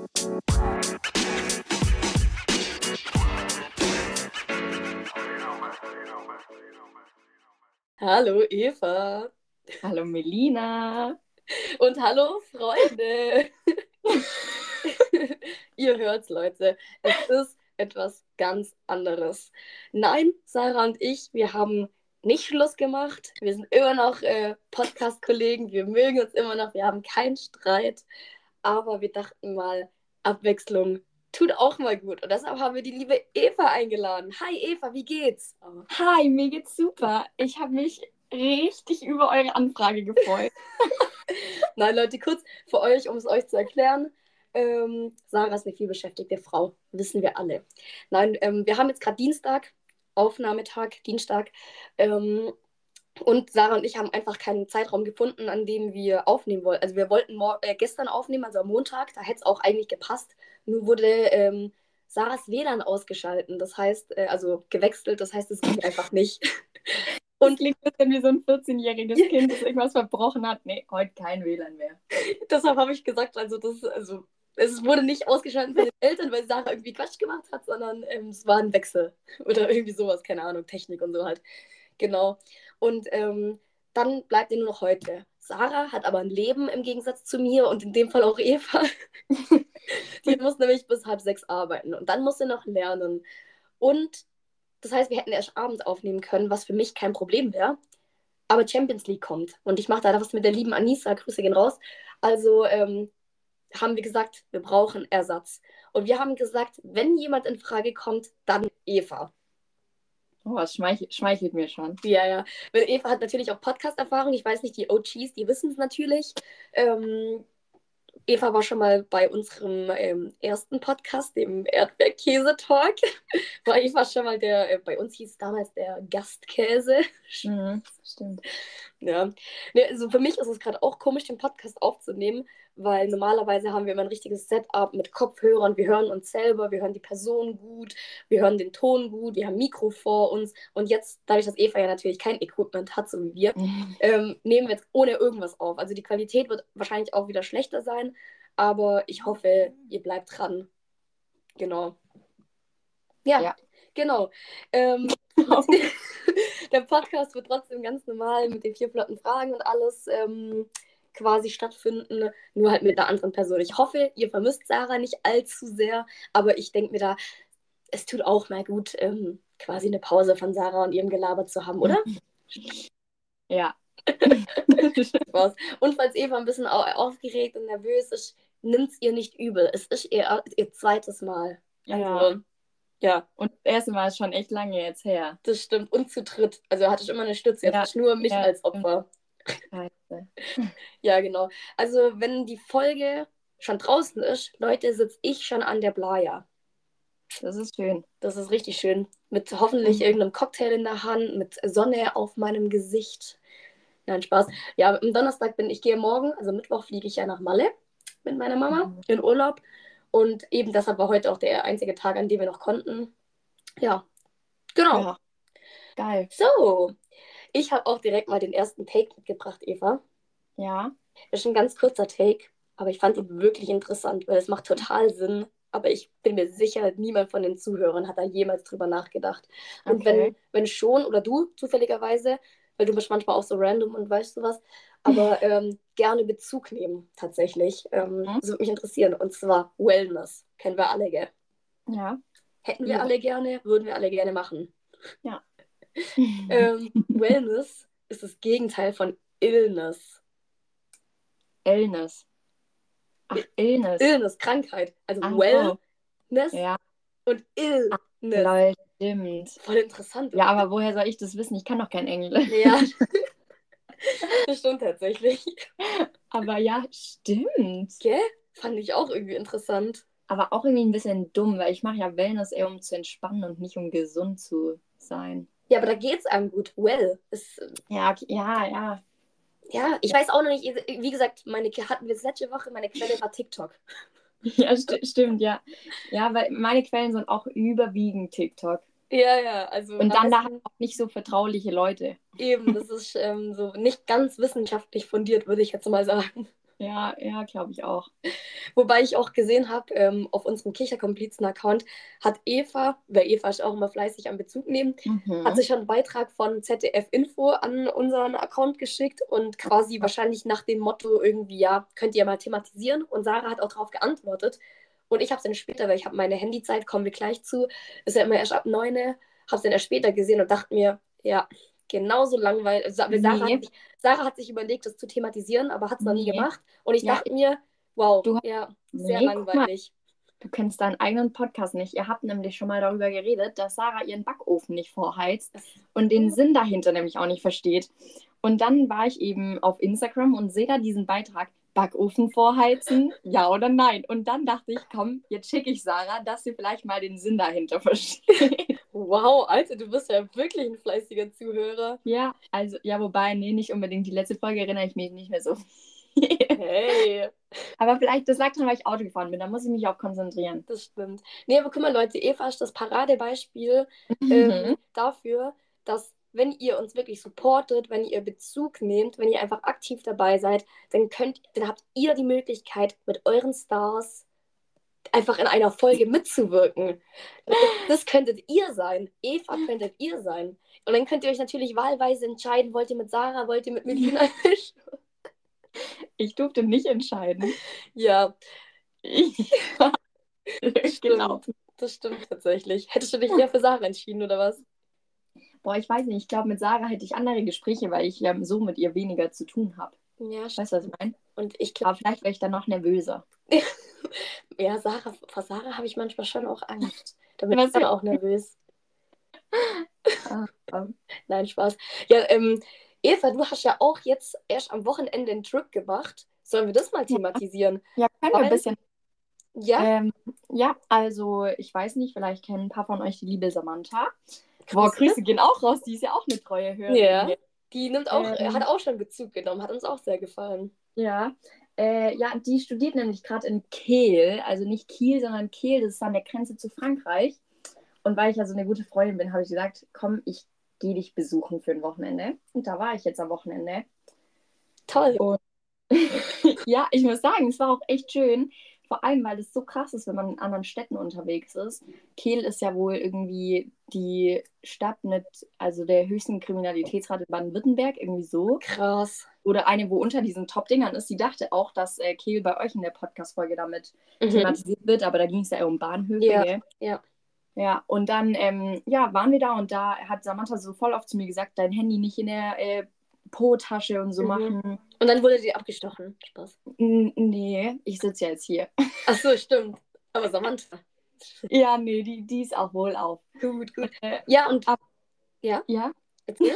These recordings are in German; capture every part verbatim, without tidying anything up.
Hallo Eva Hallo Melina. und hallo Freunde. Ihr hört's, Leute. Es ist etwas ganz anderes. Nein, Sarah und ich, wir haben nicht Schluss gemacht. Wir sind immer noch äh, Podcast-Kollegen. Wir mögen uns immer noch. Wir haben keinen Streit. Aber wir dachten mal, Abwechslung tut auch mal gut. Und deshalb haben wir die liebe Eva eingeladen. Hi Eva, wie geht's? Oh. Hi, mir geht's super. Ich habe mich richtig über eure Anfrage gefreut. Nein, Leute, kurz für euch, um es euch zu erklären. Ähm, Sarah ist eine vielbeschäftigte Frau, wissen wir alle. Nein, ähm, wir haben jetzt gerade Dienstag, Aufnahmetag, Dienstag. Ähm, und Sarah und ich haben einfach keinen Zeitraum gefunden, an dem wir aufnehmen wollten. Also wir wollten äh, gestern aufnehmen, also am Montag, da hätte es auch eigentlich gepasst. Nur wurde ähm, Sarahs W L A N ausgeschalten, das heißt, äh, also gewechselt, das heißt, es ging einfach nicht. Und klingt ein bisschen wie so ein vierzehnjähriges Kind, das irgendwas verbrochen hat. Nee, heute kein W L A N mehr. Deshalb habe ich gesagt, also das, also es wurde nicht ausgeschaltet von den Eltern, weil Sarah irgendwie Quatsch gemacht hat, sondern ähm, es war ein Wechsel oder irgendwie sowas, keine Ahnung, Technik und so halt. Genau. Und ähm, dann bleibt ihr nur noch heute. Sarah hat aber ein Leben im Gegensatz zu mir und in dem Fall auch Eva. Die muss nämlich bis halb sechs arbeiten und dann muss sie noch lernen. Und das heißt, wir hätten erst abends aufnehmen können, was für mich kein Problem wäre. Aber Champions League kommt und ich mache da was mit der lieben Anissa. Grüße gehen raus. Also ähm, haben wir gesagt, wir brauchen Ersatz. Und wir haben gesagt, wenn jemand in Frage kommt, dann Eva. Oh, das schmeichelt, schmeichelt mir schon. Ja, ja. Weil Eva hat natürlich auch Podcast-Erfahrung. Ich weiß nicht, die O Gs, die wissen es natürlich. Ähm, Eva war schon mal bei unserem ähm, ersten Podcast, dem Erdbeerkäse-Talk. War Eva schon mal der, äh, bei uns hieß es damals der Gastkäse. Mhm, stimmt. Ja, nee, also für mich ist es gerade auch komisch, den Podcast aufzunehmen, weil normalerweise haben wir immer ein richtiges Setup mit Kopfhörern, wir hören uns selber, wir hören die Person gut, wir hören den Ton gut, wir haben Mikro vor uns und jetzt, dadurch, dass Eva ja natürlich kein Equipment hat, so wie wir, ähm, nehmen wir jetzt ohne irgendwas auf. Also die Qualität wird wahrscheinlich auch wieder schlechter sein, aber ich hoffe, ihr bleibt dran. Genau. Ja, Ja. genau. Ähm, der Podcast wird trotzdem ganz normal mit den vier flotten Fragen und alles ähm, quasi stattfinden, nur halt mit einer anderen Person. Ich hoffe, ihr vermisst Sarah nicht allzu sehr, aber ich denke mir da, es tut auch mal gut, ähm, quasi eine Pause von Sarah und ihrem Gelaber zu haben, oder? Ja. Spaß. Und falls Eva ein bisschen au- aufgeregt und nervös ist, nimmt es ihr nicht übel. Es ist ihr, ihr zweites Mal. Also, Ja. ja. Und das erste Mal ist schon echt lange jetzt her. Das stimmt. Und zu dritt. Also hatte ich immer eine Stütze. Jetzt Ja. hast du nur mich Ja. als Opfer. Scheiße. Ja, genau. Also, wenn die Folge schon draußen ist, Leute, sitze ich schon an der Playa. Das ist schön. Das ist richtig schön. Mit hoffentlich irgendeinem Cocktail in der Hand, mit Sonne auf meinem Gesicht. Nein, Spaß. Ja, am Donnerstag bin ich, gehe morgen, also Mittwoch fliege ich ja nach Malle mit meiner Mama in Urlaub. Und eben deshalb war heute auch der einzige Tag, an dem wir noch konnten. Ja, genau. Ja. Geil. So, ich habe auch direkt mal den ersten Take mitgebracht, Eva. Ja. Das ist ein ganz kurzer Take, aber ich fand ihn wirklich interessant, weil es macht total Sinn. Aber ich bin mir sicher, niemand von den Zuhörern hat da jemals drüber nachgedacht. Und Okay. wenn, wenn schon, oder du zufälligerweise, weil du bist manchmal auch so random und weißt du was, aber ähm, gerne Bezug nehmen, tatsächlich. Ähm, Mhm. das würde mich interessieren. Und zwar Wellness. Kennen wir alle, gell? Ja. Hätten wir Ja. alle gerne, würden wir alle gerne machen. Ja. Ähm, Wellness ist das Gegenteil von Illness. Illness. Ach, Illness. Illness, Krankheit. Also Ach Wellness so. Ja. und Illness. Lol, stimmt. Voll interessant, Ja, oder? aber woher soll ich das wissen? Ich kann doch kein Englisch. Ja, das stimmt tatsächlich. Aber ja, stimmt. Gell? Fand ich auch irgendwie interessant. Aber auch irgendwie ein bisschen dumm, weil ich mache ja Wellness eher, um zu entspannen und nicht um gesund zu sein. Ja, aber da geht's einem gut. Well. Ist, Ja, okay, ja, ja. ja, ich weiß auch noch nicht, wie gesagt, meine hatten wir es letzte Woche, meine Quelle war TikTok. Ja, st stimmt, ja. Ja, weil meine Quellen sind auch überwiegend TikTok. Ja, ja, also Und am dann da besten auch nicht so vertrauliche Leute. eben, das ist ähm, so nicht ganz wissenschaftlich fundiert, würde ich jetzt mal sagen. Ja, ja, glaube ich auch. Wobei ich auch gesehen habe, ähm, auf unserem Kicherkomplizen-Account hat Eva, weil Eva ist auch immer fleißig am Bezug nehmen, hat Mhm. sich schon einen Beitrag von Z D F Info an unseren Account geschickt und quasi wahrscheinlich nach dem Motto irgendwie, ja, könnt ihr mal thematisieren. Und Sarah hat auch darauf geantwortet. Und ich habe es dann später, weil ich habe meine Handyzeit, kommen wir gleich zu, ist ja immer erst ab neun, habe es dann erst später gesehen und dachte mir, ja, genauso langweilig. Also, Sarah, hat Nee, sich, Sarah hat sich überlegt, das zu thematisieren, aber hat es noch nie nee. gemacht. Und ich Ja, dachte mir, wow, du hast. ja, sehr Nee, guck mal, langweilig. du kennst deinen eigenen Podcast nicht. Ihr habt nämlich schon mal darüber geredet, dass Sarah ihren Backofen nicht vorheizt und den Sinn dahinter nämlich auch nicht versteht. Und dann war ich eben auf Instagram und sehe da diesen Beitrag, Backofen vorheizen, ja oder nein? Und dann dachte ich, komm, jetzt schicke ich Sarah, dass sie vielleicht mal den Sinn dahinter versteht. Wow, Alter, du bist ja wirklich ein fleißiger Zuhörer. Ja, also, ja, wobei, nee, nicht unbedingt. Die letzte Folge erinnere ich mich nicht mehr so. Hey, Aber vielleicht, das lag dran, weil ich Auto gefahren bin. Da muss ich mich auch konzentrieren. das stimmt. Nee, aber guck mal, Leute, Eva ist das Paradebeispiel Mhm. ähm, dafür, dass wenn ihr uns wirklich supportet, wenn ihr Bezug nehmt, wenn ihr einfach aktiv dabei seid, dann könnt, dann habt ihr die Möglichkeit, mit euren Stars einfach in einer Folge mitzuwirken. Das könntet ihr sein. Eva könntet ihr sein. Und dann könnt ihr euch natürlich wahlweise entscheiden, wollt ihr mit Sarah, wollt ihr mit Melina? Ich durfte nicht entscheiden. Ja, Ich das genau. stimmt. Das stimmt tatsächlich. Hättest du dich eher für Sarah entschieden, oder was? Boah, ich weiß nicht. Ich glaube, mit Sarah hätte ich andere Gespräche, weil ich ja so mit ihr weniger zu tun habe. Ja, Weißt du, was ich stimmt. meine? Und ich glaube, Aber vielleicht wäre ich dann noch nervöser. ja, Sarah, vor Sarah habe ich manchmal schon auch Angst. Da bin ich Was dann für... auch nervös. Ah, ah. Nein, Spaß. Ja, ähm, Eva, du hast ja auch jetzt erst am Wochenende einen Trip gemacht. Sollen wir das mal Ja, thematisieren? ja, können wir ein Weil, bisschen. ja, Ähm, ja, also ich weiß nicht, vielleicht kennen ein paar von euch die liebe Samantha. Boah, Grüße. Grüße gehen auch raus, die ist ja auch eine treue Hörerin Ja, hier. die nimmt auch, hat Ähm, auch schon Bezug genommen, hat uns auch sehr gefallen. ja, äh, ja, die studiert nämlich gerade in Kehl, also nicht Kiel, sondern Kehl, das ist an der Grenze zu Frankreich. Und weil ich ja so eine gute Freundin bin, habe ich gesagt, komm, ich gehe dich besuchen für ein Wochenende. Und da war ich jetzt am Wochenende. Toll. Und ja, ich muss sagen, es war auch echt schön. Vor allem, weil es so krass ist, wenn man in anderen Städten unterwegs ist. Kehl ist ja wohl irgendwie die Stadt mit, also der höchsten Kriminalitätsrate in Baden-Württemberg, irgendwie so. Krass. Oder eine, wo unter diesen Top-Dingern ist. Sie dachte auch, dass äh, Kehl bei euch in der Podcast-Folge damit Mhm. thematisiert wird, aber da ging es ja eher um Bahnhöfe, Ja, gell? ja. Ja, und dann ähm, ja, waren wir da und da hat Samantha so voll oft zu mir gesagt, dein Handy nicht in der äh, Po-Tasche und so Mhm. machen. Und dann wurde die abgestochen. Spaß. N nee, ich sitze ja jetzt hier. Ach so, stimmt. Aber Samantha. Ja, nee, die, die ist auch wohl auf. Gut, gut. Äh, Ja, und ab, ja, ja, erzähl.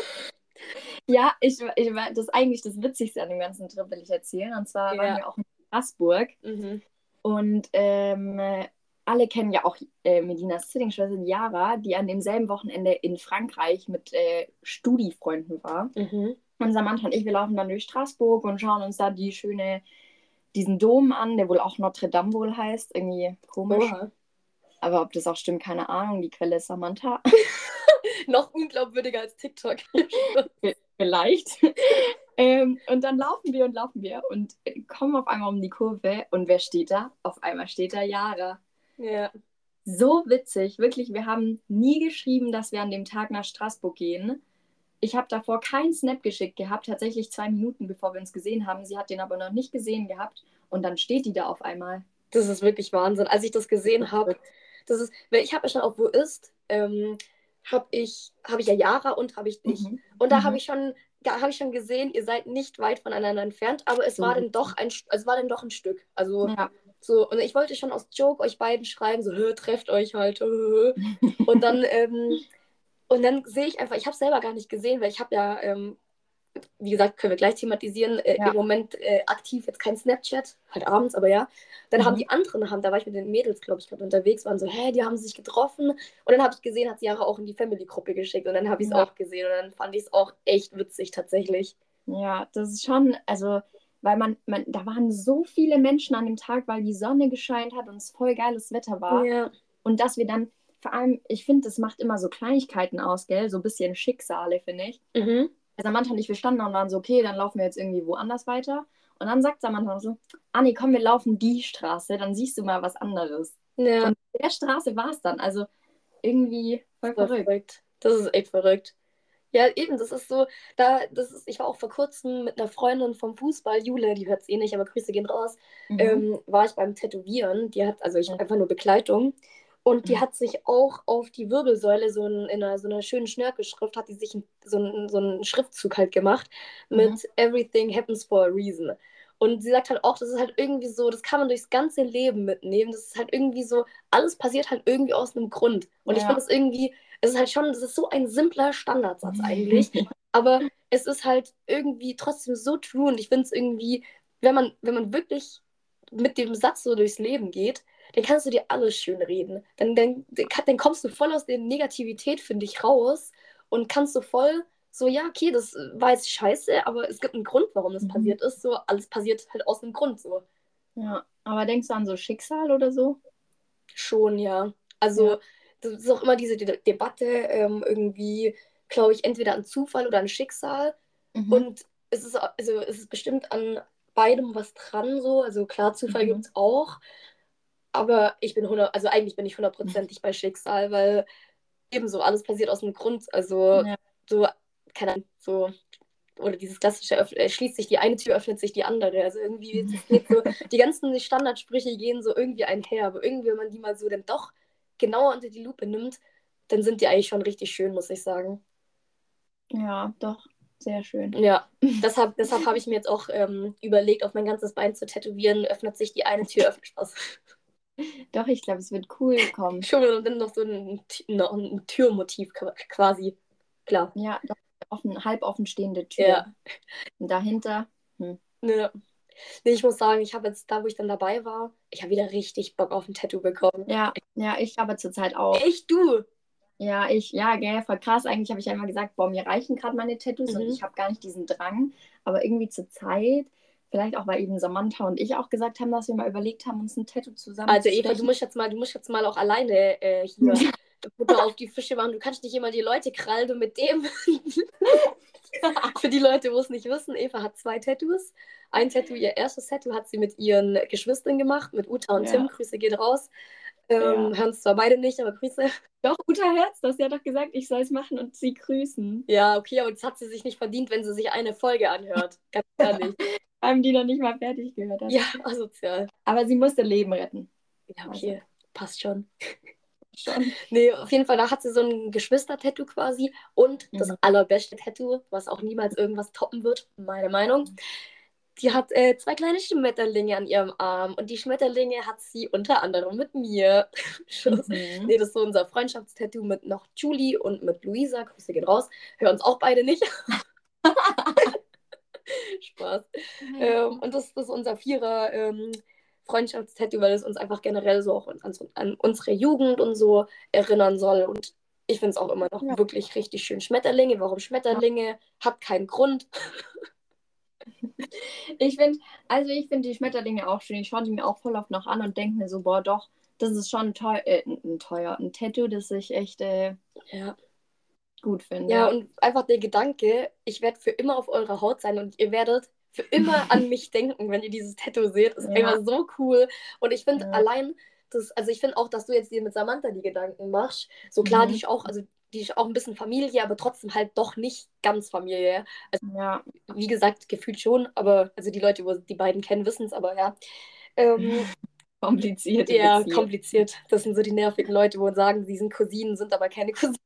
ja, ich, ich, das ist eigentlich das Witzigste an dem ganzen Trip, will ich erzählen. Und zwar waren Ja. wir auch in Straßburg Mhm. und ähm, alle kennen ja auch äh, Medinas Zwillingsschwester Yara, die an demselben Wochenende in Frankreich mit äh, Studi-Freunden war. Mhm. Und Samantha und ich, wir laufen dann durch Straßburg und schauen uns da die schöne, diesen Dom an, der wohl auch Notre Dame wohl heißt. Irgendwie komisch. Oha. Aber ob das auch stimmt, keine Ahnung. Die Quelle ist Samantha. Noch unglaubwürdiger als TikTok. Vielleicht. ähm, und dann laufen wir und laufen wir und kommen auf einmal um die Kurve. Und wer steht da? Auf einmal steht da Yara. Ja. So witzig. Wirklich, wir haben nie geschrieben, dass wir an dem Tag nach Straßburg gehen. Ich habe davor keinen Snap geschickt gehabt, tatsächlich zwei Minuten bevor wir uns gesehen haben. Sie hat den aber noch nicht gesehen gehabt und dann steht die da auf einmal. Das ist wirklich Wahnsinn. Als ich das gesehen habe, das ist, weil ich habe ja schon auf Wo ist, ähm, habe ich, habe ich ja Yara und habe ich dich. Mhm. Und da Mhm. habe ich schon, da habe ich schon gesehen, ihr seid nicht weit voneinander entfernt, aber es So war dann witzig. doch ein, es war dann doch ein Stück. Also Ja. so, und ich wollte schon aus Joke euch beiden schreiben, so, "Hö, trefft euch halt. Hö, hö." Und dann, ähm, und dann sehe ich einfach, ich habe es selber gar nicht gesehen, weil ich habe ja ähm, wie gesagt, können wir gleich thematisieren, äh, Ja. im Moment äh, aktiv jetzt kein Snapchat, halt abends, aber ja. Dann haben Mhm. die anderen, haben, da war ich mit den Mädels, glaube ich, gerade unterwegs, waren so, hä, die haben sich getroffen. Und dann habe ich gesehen, hat sie Jahre auch in die Family-Gruppe geschickt und dann habe ich es Ja. auch gesehen und dann fand ich es auch echt witzig tatsächlich. Ja, das ist schon, also, weil man, man, da waren so viele Menschen an dem Tag, weil die Sonne gescheint hat und es voll geiles Wetter war. Ja. Und dass wir dann, vor allem, ich finde, das macht immer so Kleinigkeiten aus, gell? So ein bisschen Schicksale, finde ich. Mhm. Also Samantha und ich, wir standen und waren so, okay, dann laufen wir jetzt irgendwie woanders weiter. Und dann sagt Samantha so, ah nee, komm, wir laufen die Straße, dann siehst du mal was anderes. Ja, Und der Straße war es dann. Also irgendwie voll voll verrückt. verrückt. Das ist echt verrückt. Ja, eben, das ist so, da, das ist, ich war auch vor kurzem mit einer Freundin vom Fußball, Jule, die hört es eh nicht, aber Grüße gehen raus, Mhm. ähm, war ich beim Tätowieren, die hat, also ich Ja. war einfach nur Begleitung und die Mhm. hat sich auch auf die Wirbelsäule so in, in einer, so einer schönen Schnörkelschrift, hat die sich ein, so, einen, so einen Schriftzug halt gemacht Mhm. mit Everything happens for a reason. Und sie sagt halt auch, das ist halt irgendwie so, das kann man durchs ganze Leben mitnehmen, das ist halt irgendwie so, alles passiert halt irgendwie aus einem Grund. Und ich finde Ja. es irgendwie, es ist halt schon, das ist so ein simpler Standardsatz eigentlich, aber es ist halt irgendwie trotzdem so true und ich finde es irgendwie, wenn man, wenn man wirklich mit dem Satz so durchs Leben geht, dann kannst du dir alles schön reden. Dann, dann, dann kommst du voll aus der Negativität, finde ich, raus und kannst so voll so, ja, okay, das war jetzt scheiße, aber es gibt einen Grund, warum das Mhm. passiert ist. So, alles passiert halt aus einem Grund so. Ja. Aber denkst du an so Schicksal oder so? Schon, ja. Ja. Also, das ist auch immer diese De Debatte, ähm, irgendwie, glaube ich, entweder an Zufall oder an Schicksal. Mhm. Und es ist, also, es ist bestimmt an beidem was dran, so. Also, klar, Zufall gibt Mhm. es auch. Aber ich bin hundert, also eigentlich bin ich hundertprozentig bei Schicksal, weil ebenso alles passiert aus einem Grund. Also, Ja. so, keine Ahnung, so, oder dieses klassische, öff- äh, schließt sich die eine Tür, öffnet sich die andere. Also irgendwie, das geht so, die ganzen Standardsprüche gehen so irgendwie einher, aber irgendwie, wenn man die mal so dann doch genauer unter die Lupe nimmt, dann sind die eigentlich schon richtig schön, muss ich sagen. Ja, doch. Sehr schön. Ja, deshalb, deshalb habe ich mir jetzt auch ähm, überlegt, auf mein ganzes Bein zu tätowieren, öffnet sich die eine Tür, öffnet Spaß. Doch, ich glaube, es wird cool kommen. Schon und dann noch so ein, noch ein Türmotiv quasi. Klar. Ja, doch, offen, halb offen stehende Tür. Ja. Und dahinter, hm. Ne. Nee, ich muss sagen, ich habe jetzt da, wo ich dann dabei war, ich habe wieder richtig Bock auf ein Tattoo bekommen. Ja, ja, ich aber zurzeit auch. Echt du? Ja, ich, ja, gell, voll krass. Eigentlich habe ich ja immer gesagt, boah, mir reichen gerade meine Tattoos und Mhm. ich habe gar nicht diesen Drang. Aber irgendwie zur Zeit, vielleicht auch, weil eben Samantha und ich auch gesagt haben, dass wir mal überlegt haben, uns ein Tattoo zusammen Also zu Eva, du stechen. musst jetzt mal, du musst jetzt mal auch alleine äh, hier Butter auf die Fische machen. Du kannst nicht immer die Leute krallen und mit dem. Für die Leute, wo es nicht wissen, Eva hat zwei Tattoos. Ein Tattoo, ihr erstes Tattoo hat sie mit ihren Geschwistern gemacht, mit Uta und Tim. Ja, Grüße geht raus. ja. Ähm, hören es zwar beide nicht, aber Grüße. Doch, Uta Herz, das hat doch gesagt, ich soll es machen und sie grüßen. Ja, okay, aber das hat sie sich nicht verdient, wenn sie sich eine Folge anhört. Ganz ehrlich. Haben die noch nicht mal fertig gehört hat. Ja, asozial. Aber sie musste Leben retten. Ja, Also, okay. Passt schon. schon. Nee, auf jeden Fall, da hat sie so ein Geschwister-Tattoo quasi. Und das Mhm. allerbeste Tattoo, was auch niemals irgendwas toppen wird, meine Meinung. Die hat äh, zwei kleine Schmetterlinge an ihrem Arm. Und die Schmetterlinge hat sie unter anderem mit mir. Schuss. Mhm. Nee, das ist so unser Freundschaftstattoo mit noch Julie und mit Luisa. Grüße gehen raus. Hören uns auch beide nicht. Spaß. Ähm, und das, das ist unser Vierer ähm, Freundschaftstattoo, weil es uns einfach generell so auch an, an unsere Jugend und so erinnern soll. Und ich finde es auch immer noch Ja. wirklich richtig schön. Schmetterlinge, warum Schmetterlinge? Hat keinen Grund. Ich finde, also ich finde die Schmetterlinge auch schön. Ich schaue die mir auch voll oft noch an und denke mir so, boah, doch, das ist schon teuer, äh, ein teuer, ein Tattoo, das ich echt äh, Ja. gut finde, Ja, ja. und einfach der Gedanke, ich werde für immer auf eurer Haut sein und ihr werdet für immer an mich denken, wenn ihr dieses Tattoo seht, ist Ja, einfach so cool. Und ich finde ja. allein, das, also ich finde auch, dass du jetzt dir mit Samantha die Gedanken machst. So klar, die Mhm. ist auch, also die ist auch ein bisschen Familie, aber trotzdem halt doch nicht ganz Familie. Also Ja. wie gesagt, gefühlt schon, aber also die Leute, wo die beiden kennen, wissen es, aber ja. Ähm, Komplizierte ja, Beziehung. kompliziert. Das sind so die nervigen Leute, wo sagen, sie sind Cousinen, sind aber keine Cousinen.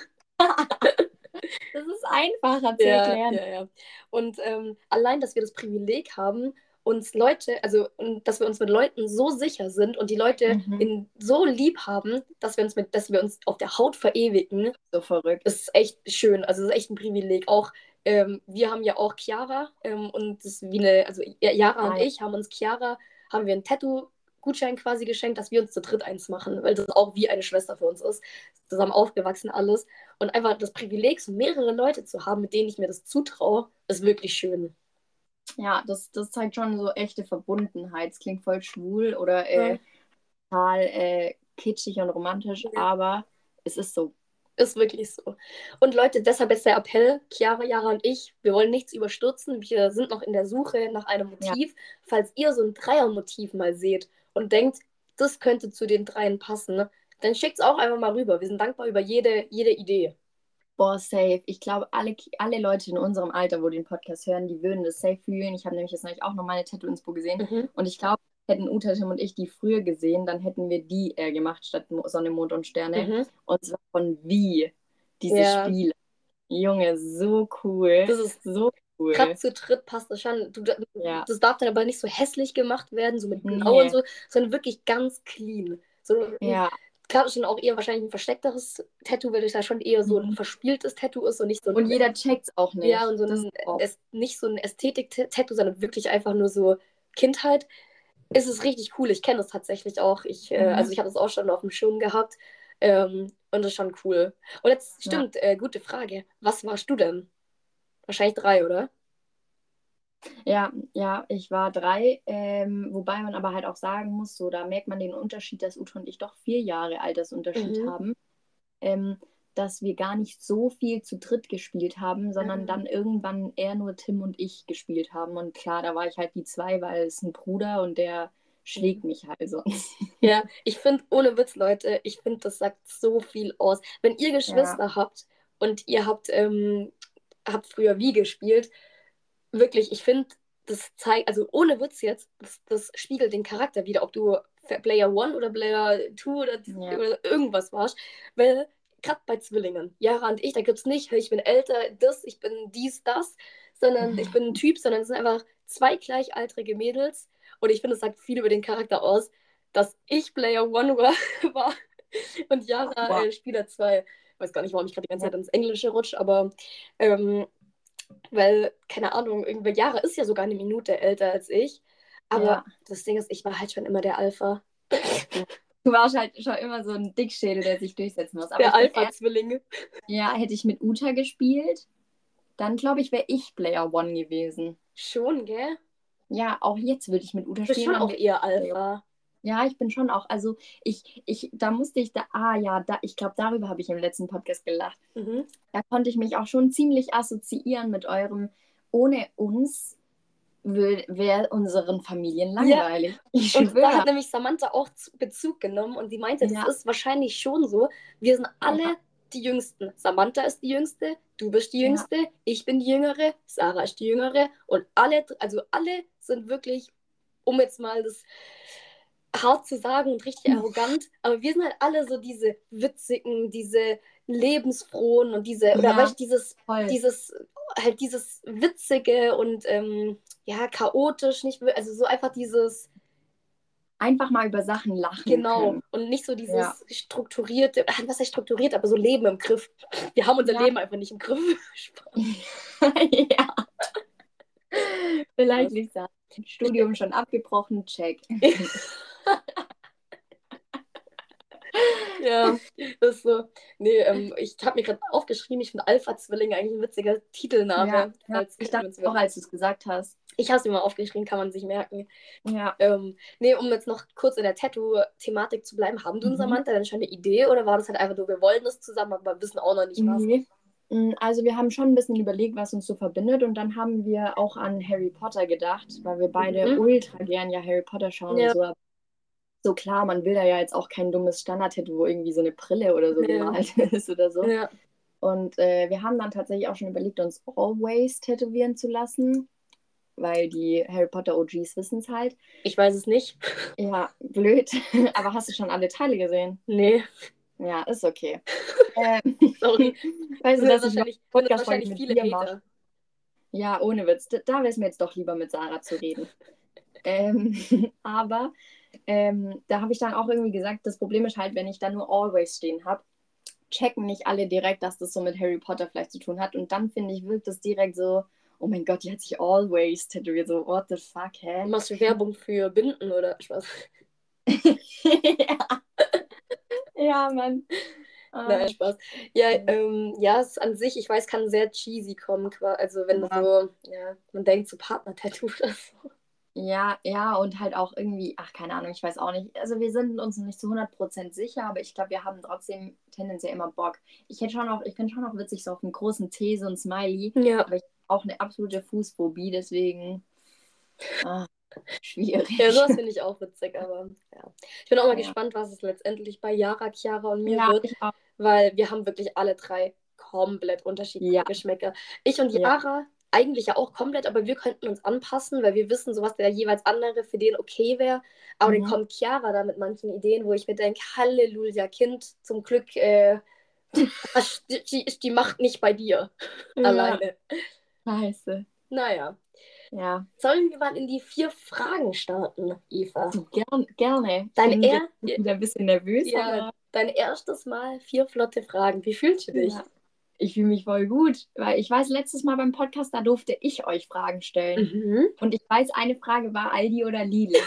Das ist einfacher zu Ja, erklären. ja, ja. Und ähm, allein, dass wir das Privileg haben, uns Leute, also und dass wir uns mit Leuten so sicher sind und die Leute Mhm. in so lieb haben, dass wir uns mit, dass wir uns auf der Haut verewigen, So verrückt. ist echt schön. Also es ist echt ein Privileg. Auch ähm, wir haben ja auch Chiara ähm, und das ist wie eine, also Jara und Ah, ja. ich haben uns Chiara, haben wir einen Tattoo-Gutschein quasi geschenkt, dass wir uns zu dritt eins machen, weil das auch wie eine Schwester für uns ist. Zusammen aufgewachsen alles. Und einfach das Privileg, so mehrere Leute zu haben, mit denen ich mir das zutraue, ist wirklich schön. Ja, das, das zeigt schon so echte Verbundenheit. Es klingt voll schwul oder Ja. äh, total äh, kitschig und romantisch, Ja. aber es ist so. Ist wirklich so. Und Leute, deshalb ist der Appell, Chiara, Yara und ich, wir wollen nichts überstürzen. Wir sind noch in der Suche nach einem Ja. Motiv. Falls ihr so ein Dreiermotiv mal seht und denkt, das könnte zu den dreien passen, ne, dann schickt es auch einfach mal rüber. Wir sind dankbar über jede, jede Idee. Boah, safe. Ich glaube, alle, alle Leute in unserem Alter, wo den Podcast hören, die würden das safe fühlen. Ich habe nämlich jetzt neulich auch noch meine Tattoo-Inspo gesehen. Mhm. Und ich glaube, hätten Uta, Tim und ich die früher gesehen, dann hätten wir die äh, gemacht statt Mo- Sonne, Mond und Sterne. Mhm. Und zwar von Wie, diese Ja. Spiele. Junge, so cool. Das ist so cool. gerade zu dritt passt das schon. Du, Ja. Das darf dann aber nicht so hässlich gemacht werden, so mit Blau Nee. und so, sondern wirklich ganz clean. So, Ja. klar, schon auch eher wahrscheinlich ein versteckteres Tattoo, weil das ja schon eher so ein Mhm. verspieltes Tattoo ist und nicht so ein. Und jeder checkt's auch nicht. Ja, und so Das ein, ist auch. es, nicht so ein Ästhetik-Tattoo, sondern wirklich einfach nur so Kindheit. Es ist richtig cool. Ich kenne das tatsächlich auch. Ich, äh, Mhm. also ich habe das auch schon auf dem Schirm gehabt. Ähm, und das ist schon cool. Und jetzt Ja. stimmt, äh, gute Frage. Was warst du denn? Wahrscheinlich drei, oder? Ja, ja, ich war drei, ähm, wobei man aber halt auch sagen muss, so, da merkt man den Unterschied, dass Ute und ich doch vier Jahre Altersunterschied Mhm. haben, ähm, dass wir gar nicht so viel zu dritt gespielt haben, sondern Mhm. dann irgendwann eher nur Tim und ich gespielt haben. Und klar, da war ich halt die zwei, weil es ein Bruder und der schlägt mich halt sonst. Ja, ich finde, ohne Witz, Leute, ich finde, das sagt so viel aus. Wenn ihr Geschwister habt und ihr habt, ähm, habt früher wie gespielt, wirklich, ich finde, das zeigt, also ohne Witz jetzt, das, das spiegelt den Charakter wieder, ob du Player One oder Player Two oder, Ja. oder irgendwas warst. Weil, gerade bei Zwillingen, Jara und ich, da gibt es nicht, ich bin älter, das, ich bin dies, das, sondern ich bin ein Typ, sondern es sind einfach zwei gleichaltrige Mädels. Und ich finde, es sagt viel über den Charakter aus, dass ich Player One war, war und Jara Wow. äh, Spieler zwei. Ich weiß gar nicht, warum ich gerade die ganze Ja. Zeit ins Englische rutsche, aber ähm, weil, keine Ahnung, irgendwie Jara ist ja sogar eine Minute älter als ich. Aber Ja. das Ding ist, ich war halt schon immer der Alpha. Du warst halt schon immer so ein Dickschädel, der sich durchsetzen muss. Aber Der ich bin ehrlich, Alpha-Zwilling. ja, hätte ich mit Uta gespielt, dann glaube ich, wäre ich Player One gewesen. Schon, gell? Ja, auch jetzt würde ich mit Uta Du bist spielen. schon Dann auch wär eher ich Player One. Alpha. Ja, ich bin schon auch. Also ich, ich, da musste ich da, ah ja, da, ich glaube, darüber habe ich im letzten Podcast gelacht. Mhm. Da konnte ich mich auch schon ziemlich assoziieren mit eurem, ohne uns wäre unseren Familien langweilig. Ich Und da hat schwöre. nämlich Samantha auch zu- Bezug genommen und sie meinte, Ja. das ist wahrscheinlich schon so. Wir sind alle Ja. die Jüngsten. Samantha ist die Jüngste, du bist die Ja. Jüngste, ich bin die Jüngere, Sarah ist die Jüngere und alle, also alle sind wirklich, um jetzt mal das hart zu sagen und richtig arrogant, aber wir sind halt alle so diese witzigen, diese lebensfrohen und diese, oder Ja, weißt du, dieses, voll. dieses, halt dieses witzige und ähm, ja, chaotisch, nicht, wir- also so einfach dieses, Einfach mal über Sachen lachen genau, können. und nicht so dieses Ja. strukturierte, ah, was heißt strukturiert, aber so Leben im Griff. Wir haben unser Ja. Leben einfach nicht im Griff. Spaß. Ja. Vielleicht Was? nicht sagen. Studium schon abgebrochen, check. Ja, das ist so. Nee, ähm, ich habe mir gerade aufgeschrieben, ich finde Alpha-Zwilling eigentlich ein witziger Titelname. Ja, ja. Als Ich dachte auch, als du es gesagt hast. Ich habe es mir mal aufgeschrieben, kann man sich merken. Ja. Ähm, nee, um jetzt noch kurz in der Tattoo-Thematik zu bleiben, haben du und Mhm. Samantha denn schon eine Idee oder war das halt einfach nur, wir wollen das zusammen, aber wissen auch noch nicht was? Nee. Mm, Also wir haben schon ein bisschen überlegt, was uns so verbindet und dann haben wir auch an Harry Potter gedacht, weil wir beide Mhm. ultra gern ja Harry Potter schauen Ja. und so. Aber so klar, man will da ja jetzt auch kein dummes Standard-Tattoo, wo irgendwie so eine Brille oder so Nee. gemalt ist oder so. Ja. Und äh, wir haben dann tatsächlich auch schon überlegt, uns Always tätowieren zu lassen, weil die Harry Potter O Gs wissen es halt. Ich weiß es nicht. Ja, blöd. Aber hast du schon alle Teile gesehen? Nee, Ja, ist okay. ähm, sorry. weißt du, Das dass sind ich noch wahrscheinlich, sind das Podcast-Folge wahrscheinlich mit viele dir mache? Hater. Ja, ohne Witz. Da, da wäre es mir jetzt doch lieber mit Sarah zu reden. ähm, aber ähm, da habe ich dann auch irgendwie gesagt, das Problem ist halt, wenn ich da nur Always stehen habe, checken nicht alle direkt, dass das so mit Harry Potter vielleicht zu tun hat. Und dann, finde ich, wirkt das direkt so, oh mein Gott, die hat sich Always tätowiert. So, what the fuck, hä? Machst du Werbung für Binden oder Spaß? ja. ja, Mann. Nein, Spaß. Ja, ähm, ja, es an sich, ich weiß, kann sehr cheesy kommen. qua- Also wenn du Ja. so, ja, man denkt so Partner-Tattoo oder so. Ja, ja, und halt auch irgendwie, ach, keine Ahnung, ich weiß auch nicht. Also wir sind uns noch nicht zu hundert Prozent sicher, aber ich glaube, wir haben trotzdem tendenziell immer Bock. Ich hätte schon auch, ich finde schon auch witzig, so auf einen großen Tee, so ein Smiley, Ja. aber ich habe auch eine absolute Fußphobie, deswegen ah, Ja, schwierig. sowas finde ich auch witzig, aber ja. Ich bin auch mal Ja. gespannt, was es letztendlich bei Yara, Chiara und mir Ja, wird, ich auch. weil wir haben wirklich alle drei komplett unterschiedliche Ja, Geschmäcker. Ich und ja. Yara eigentlich ja auch komplett, aber wir könnten uns anpassen, weil wir wissen, so was der jeweils andere für den okay wäre. Aber dann Mhm. kommt Chiara da mit manchen Ideen, wo ich mir denke, Halleluja, Kind, zum Glück äh, ist die, ist die Macht nicht bei dir Ja, alleine. scheiße. Naja, Ja, sollen wir mal in die vier Fragen starten, Eva? du gern, gerne. Ich Dein bin er jetzt wieder ein bisschen nervös, ja, aber dein erstes Mal vier flotte Fragen. Wie fühlst du dich? ja. Ich fühle mich voll gut, weil ich weiß, letztes Mal beim Podcast, da durfte ich euch Fragen stellen. Mhm. Und ich weiß, eine Frage war Aldi oder Lidl.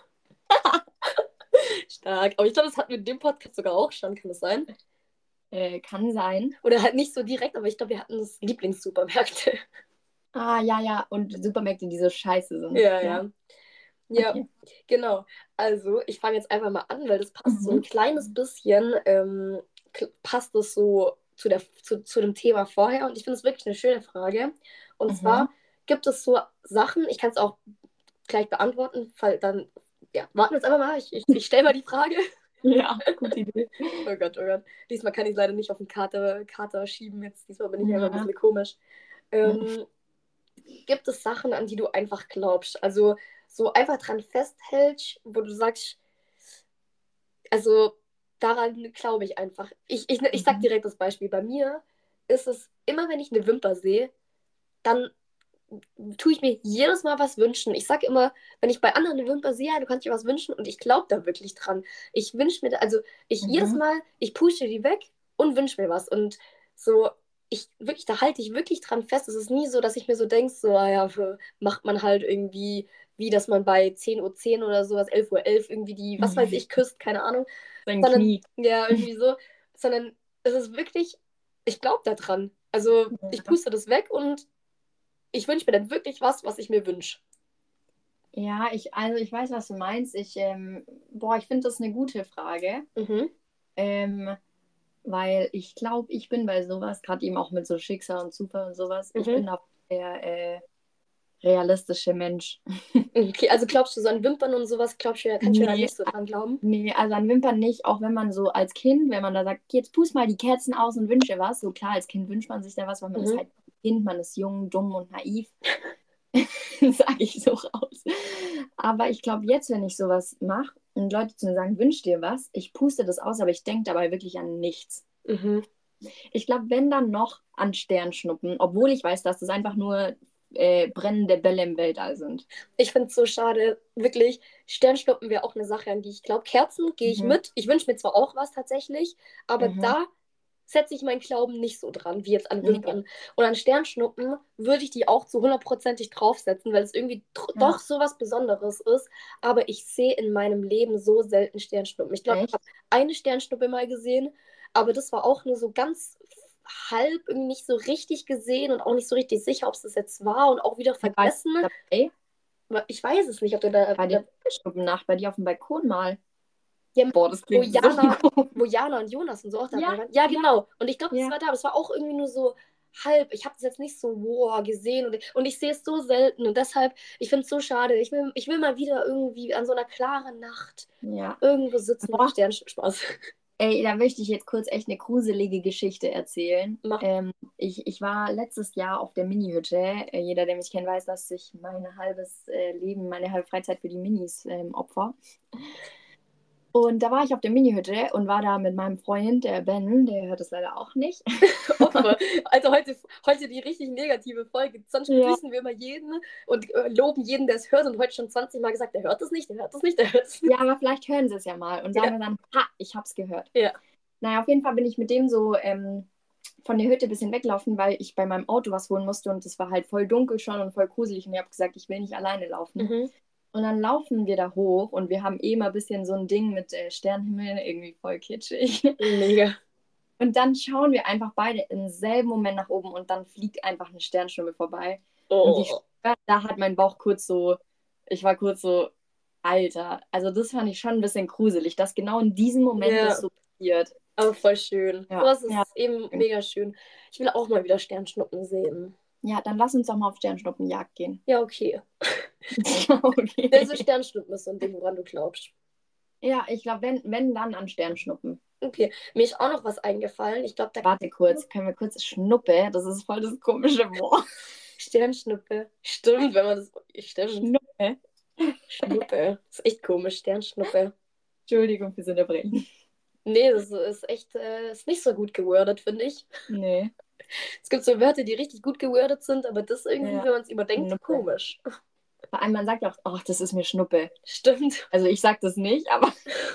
Stark. Aber ich glaube, das hatten wir in dem Podcast sogar auch schon, kann das sein? Äh, kann sein. Oder halt nicht so direkt, aber ich glaube, wir hatten das Lieblingssupermärkte. Ah, ja, ja. Und Supermärkte, die so scheiße sind. Ja, Ja, ja. Ja, okay. genau. Also, ich fange jetzt einfach mal an, weil das passt so ein Mhm. kleines bisschen, ähm, k- passt es so zu, der, zu, zu dem Thema vorher. Und ich finde es wirklich eine schöne Frage. Und Mhm. zwar gibt es so Sachen, ich kann es auch gleich beantworten, weil dann, ja, warten wir jetzt einfach mal. Ich, ich, ich stelle mal die Frage. Ja, gute Idee. Oh Gott, oh Gott. Diesmal kann ich leider nicht auf den Kater, Kater schieben. Jetzt, diesmal bin ich einfach ein Ja. bisschen komisch. Ähm, gibt es Sachen, an die du einfach glaubst? Also so einfach dran festhältst, wo du sagst, also daran glaube ich einfach. Ich, ich, ich sag Mhm. direkt das Beispiel. Bei mir ist es immer, wenn ich eine Wimper sehe, dann tue ich mir jedes Mal was wünschen. Ich sage immer, wenn ich bei anderen eine Wimper sehe, ja, du kannst dir was wünschen und ich glaube da wirklich dran. Ich wünsche mir, da- also ich jedes Mhm. Mal, ich pushe die weg und wünsche mir was. Und so, ich wirklich, da halte ich wirklich dran fest. Es ist nie so, dass ich mir so denke, so, ah ja, für, macht man halt irgendwie, wie dass man bei zehn Uhr zehn oder sowas, elf Uhr elf irgendwie die, was weiß ich, küsst, keine Ahnung. Sein Sondern, Knie. ja, irgendwie so, sondern es ist wirklich, ich glaube da dran. Also ich Ja. puste das weg und ich wünsche mir dann wirklich was, was ich mir wünsche. Ja, ich, also ich weiß, was du meinst. Ich, ähm, boah, ich finde das eine gute Frage. Mhm. Ähm, weil ich glaube, ich bin bei sowas, gerade eben auch mit so Schicksal und Zufall und sowas, ich Mhm. bin da der äh, realistische Mensch. Okay, also glaubst du so an Wimpern und sowas, glaubst du ja, kannst du ja Nee, nicht so dran glauben. nee, also an Wimpern nicht, auch wenn man so als Kind, wenn man da sagt, jetzt pust mal die Kerzen aus und wünsche was, so klar, als Kind wünscht man sich da was, weil man ist Mhm. halt Kind, man ist jung, dumm und naiv, sage ich so raus. Aber ich glaube, jetzt, wenn ich sowas mache und Leute zu mir sagen, wünsch dir was, ich puste das aus, aber ich denke dabei wirklich an nichts. Mhm. Ich glaube, wenn dann noch an Sternschnuppen, obwohl ich weiß, dass das einfach nur äh, brennende Bälle im Weltall sind. Ich finde es so schade, wirklich. Sternschnuppen wäre auch eine Sache, an die ich glaube. Kerzen gehe ich Mhm. mit. Ich wünsche mir zwar auch was tatsächlich, aber Mhm. da setze ich meinen Glauben nicht so dran, wie jetzt an Nee. Wimpern. Und an Sternschnuppen würde ich die auch zu hundertprozentig draufsetzen, weil es irgendwie tr- doch Ja, so was Besonderes ist. Aber ich sehe in meinem Leben so selten Sternschnuppen. Ich glaube, ich habe echt? eine Sternschnuppe mal gesehen, aber das war auch nur so ganz halb irgendwie nicht so richtig gesehen und auch nicht so richtig sicher, ob es das jetzt war und auch wieder Ja, war ich vergessen. dabei? Aber ich weiß es nicht, ob der da, Bei da der Sternschnuppennacht bei dir auf dem Balkon mal. ja, Boah, das wo klingt so Jana, komisch. wo Jana und Jonas und so auch Ja, dabei waren. Ja, ja, genau. Und ich glaube, das ja. war da. Aber es war auch irgendwie nur so halb. Ich habe es jetzt nicht so wow, gesehen und, und ich sehe es so selten. Und deshalb, ich finde es so schade. Ich will, ich will mal wieder irgendwie an so einer klaren Nacht Ja. irgendwo sitzen und Boah, Sternspaß. ey, da möchte ich jetzt kurz echt eine gruselige Geschichte erzählen. Mach. Ähm, ich, ich war letztes Jahr auf der Minihütte. Äh, jeder, der mich kennt, weiß, dass ich mein halbes äh, Leben, meine halbe Freizeit für die Minis ähm, opfer. Und da war ich auf der Minihütte und war da mit meinem Freund, der Ben, der hört es leider auch nicht. Opfer. Also heute, heute die richtig negative Folge. Sonst Ja. begrüßen wir immer jeden und äh, loben jeden, der es hört. Und heute schon zwanzig Mal gesagt, der hört es nicht, der hört es nicht, der hört es nicht. Ja, aber vielleicht hören sie es ja mal und sagen Ja, dann, ha, ich hab's gehört. ja. Naja, auf jeden Fall bin ich mit dem so ähm, von der Hütte ein bisschen weglaufen, weil ich bei meinem Auto was holen musste und es war halt voll dunkel schon und voll gruselig und ich habe gesagt, ich will nicht alleine laufen. Mhm. Und dann laufen wir da hoch und wir haben eh mal ein bisschen so ein Ding mit äh, Sternenhimmel, irgendwie voll kitschig. Mega. Und dann schauen wir einfach beide im selben Moment nach oben und dann fliegt einfach eine Sternschnuppe vorbei. Und ich Oh. schwör, da hat mein Bauch kurz so Ich war kurz so, Alter, also das fand ich schon ein bisschen gruselig, dass genau in diesem Moment Ja. das so passiert. Aber voll schön. Ja. Sowas ist Ja. eben mega schön. Ich will auch mal wieder Sternschnuppen sehen. Ja, dann lass uns doch mal auf Sternschnuppenjagd gehen. Ja, okay. Ja, okay. Also Sternschnuppen ist so ein Ding, woran du glaubst. Ja, ich glaube, wenn, wenn, dann an Sternschnuppen. Okay. Mir ist auch noch was eingefallen. Ich glaube, da Warte kurz, können wir kurz Schnuppe? Das ist voll das komische Wort. Sternschnuppe. Stimmt, wenn man das. Stimmt. Schnuppe. Schnuppe. Das ist echt komisch, Sternschnuppe. Entschuldigung fürs Unterbrechen. Nee, das ist echt äh, ist nicht so gut gewordet, finde ich. Nee. Es gibt so Wörter, die richtig gut gewordet sind, aber das irgendwie, Ja. wenn man es überdenkt, Schnuppe. komisch. Vor allem, man sagt ja auch, ach, das ist mir Schnuppe. Stimmt. Also ich sag das nicht, aber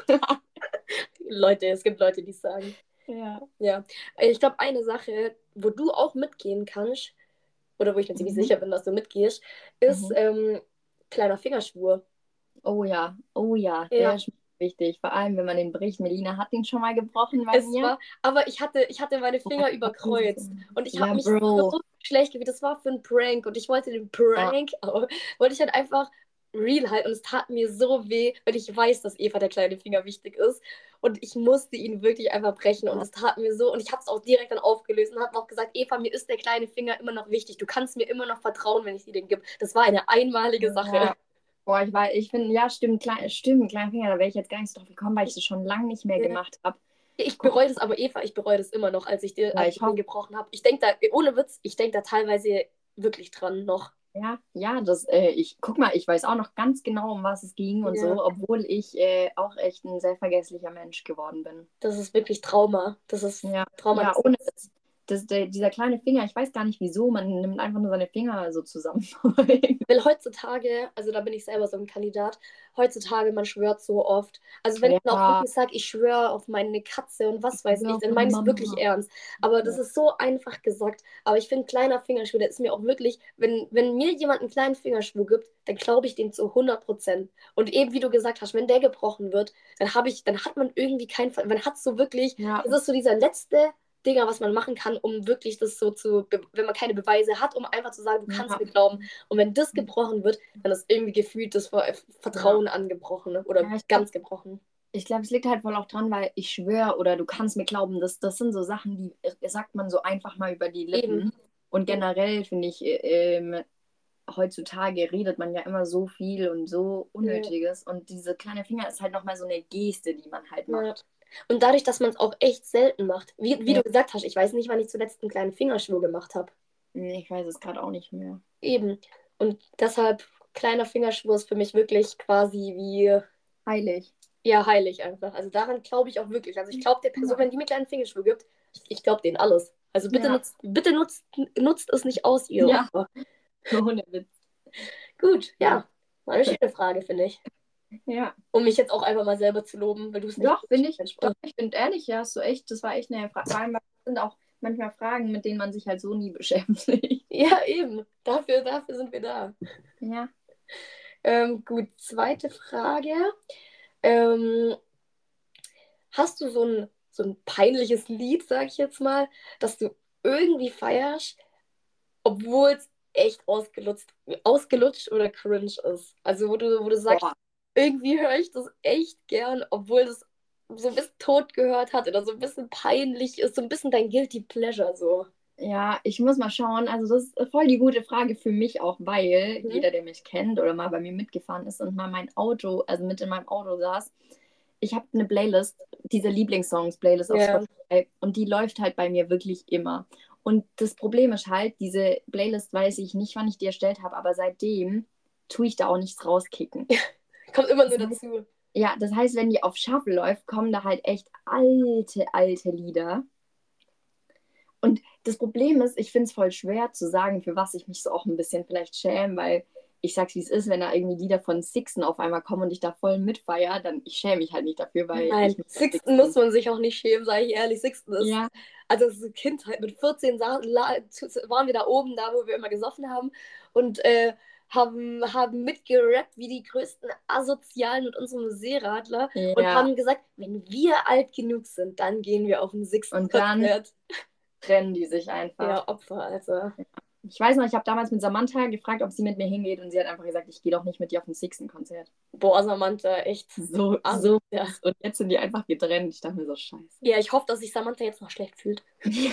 Leute, es gibt Leute, die es sagen. ja. Ja. Ich glaube, eine Sache, wo du auch mitgehen kannst, oder wo ich mir ziemlich Mhm. sicher bin, dass du mitgehst, ist Mhm. ähm, kleiner Fingerschwur. Oh ja, oh ja, Ja. der ist wichtig. Vor allem, wenn man den bricht. Melina hat ihn schon mal gebrochen bei Es mir. war, aber ich hatte, ich hatte meine Finger überkreuzt und ich Ja, habe mich Bro. so schlecht gefühlt. Das war für einen Prank und ich wollte den Prank, aber wollte ich halt einfach real halten und es tat mir so weh, weil ich weiß, dass Eva der kleine Finger wichtig ist und ich musste ihn wirklich einfach brechen und es tat mir so und ich habe es auch direkt dann aufgelöst und habe auch gesagt, Eva, mir ist der kleine Finger immer noch wichtig. Du kannst mir immer noch vertrauen, wenn ich dir den gebe. Das war eine einmalige Sache. Ja. Boah, ich weiß, ich finde, ja, stimmt, klein, stimmt, kleinen Finger, da wäre ich jetzt gar nicht so drauf gekommen, weil ich das schon lange nicht mehr Ja. gemacht habe. Ich bereue das aber, Eva, ich bereue das immer noch, als ich dir Ja, als ich ich den hoffe- gebrochen habe. Ich denke da, ohne Witz, ich denke da teilweise wirklich dran noch. Ja, ja, das, äh, ich, guck mal, ich weiß auch noch ganz genau, um was es ging und Ja. so, obwohl ich äh, auch echt ein sehr vergesslicher Mensch geworden bin. Das ist wirklich Trauma. Das ist Ja, Trauma. ja, ohne Witz. Das, der, dieser kleine Finger, ich weiß gar nicht wieso, man nimmt einfach nur seine Finger so zusammen. Weil heutzutage, also da bin ich selber so ein Kandidat, heutzutage, man schwört so oft. Also wenn ich dann auch Ja. wirklich sage, ich schwöre auf meine Katze und was weiß Ja, ich, auf dann meine meine ich es Mama. wirklich ernst. Aber das Ja. ist so einfach gesagt. Aber ich finde, kleiner Fingerschwur, der ist mir auch wirklich, wenn, wenn mir jemand einen kleinen Fingerschwur gibt, dann glaube ich den zu hundert Prozent. Und eben, wie du gesagt hast, wenn der gebrochen wird, dann habe ich, dann hat man irgendwie keinen, Ver- man hat so wirklich, Ja. das ist so dieser letzte Dinger, was man machen kann, um wirklich das so zu, be- wenn man keine Beweise hat, um einfach zu sagen, du kannst Ja. mir glauben. Und wenn das gebrochen wird, dann ist irgendwie gefühlt das Ver- Vertrauen angebrochen, ne? Oder Ja, ich ganz gebrochen. Ich glaube, es liegt halt voll auch dran, weil ich schwöre oder du kannst mir glauben, das, das sind so Sachen, die äh, sagt man so einfach mal über die Lippen. Eben. Und generell finde ich, äh, ähm, heutzutage redet man ja immer so viel und so Unnötiges. Und diese kleine Finger ist halt nochmal so eine Geste, die man halt Ja. macht. Und dadurch, dass man es auch echt selten macht, wie, wie Ja. du gesagt hast, ich weiß nicht, wann ich zuletzt einen kleinen Fingerschwur gemacht habe. Nee, Ich weiß es gerade auch nicht mehr. Eben. Und deshalb, kleiner Fingerschwur ist für mich wirklich quasi wie, Heilig. ja, heilig einfach. Also daran glaube ich auch wirklich. Also ich glaube der Person, wenn die mir einen kleinen Fingerschwur gibt, ich, ich glaube denen alles. Also bitte, Ja. nutzt, bitte nutzt, nutzt es nicht aus, ihr Ja. Opfer. Ohne Witz. Gut, ja. War eine schöne Frage, finde ich. Ja. Um mich jetzt auch einfach mal selber zu loben, weil du es nicht Doch, finde ich, Mensch, doch, ich finde ehrlich, ja, hast du echt, das war echt eine Frage. Vor allem, das sind auch manchmal Fragen, mit denen man sich halt so nie beschäftigt. Ja, eben. Dafür, dafür sind wir da. Ja. Ähm, gut, zweite Frage. Ähm, hast du so ein, so ein peinliches Lied, sag ich jetzt mal, das du irgendwie feierst, obwohl es echt ausgelutscht, ausgelutscht oder cringe ist? Also wo du, wo du sagst, Boah. irgendwie höre ich das echt gern, obwohl das so ein bisschen tot gehört hat oder so ein bisschen peinlich ist, so ein bisschen dein Guilty Pleasure so. Ja, ich muss mal schauen. Also, das ist voll die gute Frage für mich auch, weil Mhm. jeder, der mich kennt oder mal bei mir mitgefahren ist und mal mein Auto, also mit in meinem Auto saß, ich habe eine Playlist, diese Lieblingssongs-Playlist auf Ja. Spotify und die läuft halt bei mir wirklich immer. Und das Problem ist halt, diese Playlist weiß ich nicht, wann ich die erstellt habe, aber seitdem tue ich da auch nichts rauskicken. Kommt immer nur Das heißt- dazu. Ja, das heißt, wenn die auf Shuffle läuft, kommen da halt echt alte, alte Lieder. Und das Problem ist, ich finde es voll schwer zu sagen, für was ich mich so auch ein bisschen vielleicht schäme, weil ich sag's wie es ist, wenn da irgendwie Lieder von Sixten auf einmal kommen und ich da voll mitfeier, dann ich schäme mich halt nicht dafür, weil Nein, ich Sixten muss man sich auch nicht schämen, sage ich ehrlich. Sixten ist, Ja, also das ist Kindheit. Mit vierzehn sa- la- zu- zu- waren wir da oben, da wo wir immer gesoffen haben und äh, haben, haben mitgerappt wie die größten Asozialen mit unserem Seeradler und ja. haben gesagt, wenn wir alt genug sind, dann gehen wir auf ein Und dann- Sixten-Konzert. trennen die sich einfach. Ja, Opfer, also. Ich weiß noch, ich habe damals mit Samantha gefragt, ob sie mit mir hingeht und sie hat einfach gesagt, ich gehe doch nicht mit dir auf ein Sixten-Konzert. Boah, Samantha, echt. So, Ah, so. ja. Und jetzt sind die einfach getrennt. Ich dachte mir so, scheiße. Ja, ich hoffe, dass sich Samantha jetzt noch schlecht fühlt. Ja,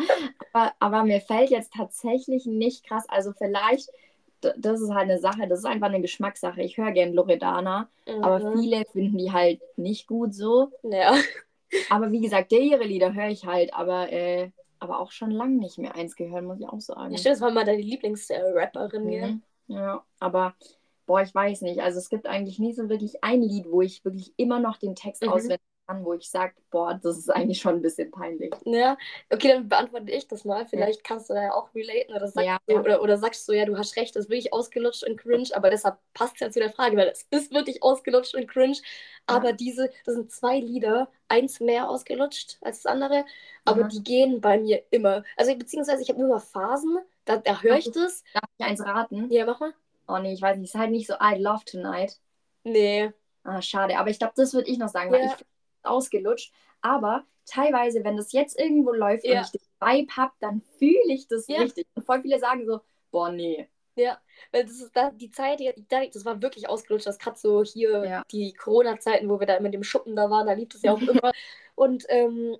aber, aber mir fällt jetzt tatsächlich nicht krass, also vielleicht, d- das ist halt eine Sache, das ist einfach eine Geschmackssache. Ich höre gern Loredana, aber Mhm. viele finden die halt nicht gut so. Ja. Aber wie gesagt, der ihre Lieder höre ich halt, aber, äh, aber auch schon lange nicht mehr eins gehört, muss ich auch Ja, sagen. stimmt, das war mal deine Lieblingsrapperin, gell? Mhm. Ja, aber boah, ich weiß nicht. Also es gibt eigentlich nie so wirklich ein Lied, wo ich wirklich immer noch den Text Mhm. auswendig kann, wo ich sage, boah, das ist eigentlich schon ein bisschen peinlich. Ja, okay, dann beantworte ich das mal. Vielleicht kannst du da ja auch relaten oder sagst, Ja, du, ja. oder, oder sagst du, ja, du hast recht, das ist wirklich ausgelutscht und cringe, aber deshalb passt es ja zu der Frage, weil es ist wirklich ausgelutscht und cringe, aber Ja. diese, das sind zwei Lieder, eins mehr ausgelutscht als das andere, aber Aha. die gehen bei mir immer. Also beziehungsweise ich habe immer Phasen, da, da höre ich Darf das. ich eins raten? Ja, mach mal. Oh nee, ich weiß nicht. Es ist halt nicht so I Love Tonight. Nee. Ah, schade. Aber ich glaube, das würde ich noch sagen, weil ich Ja, finde es ausgelutscht. Aber teilweise, wenn das jetzt irgendwo läuft und ja, ich den Vibe habe, dann fühle ich das ja. richtig. Und voll viele sagen so, boah, nee. Ja, weil das ist da die Zeit, die, die, das war wirklich ausgelutscht. Das gerade so hier Ja. die Corona-Zeiten, wo wir da immer mit dem Schuppen da waren, da lief das ja auch immer. Und ähm,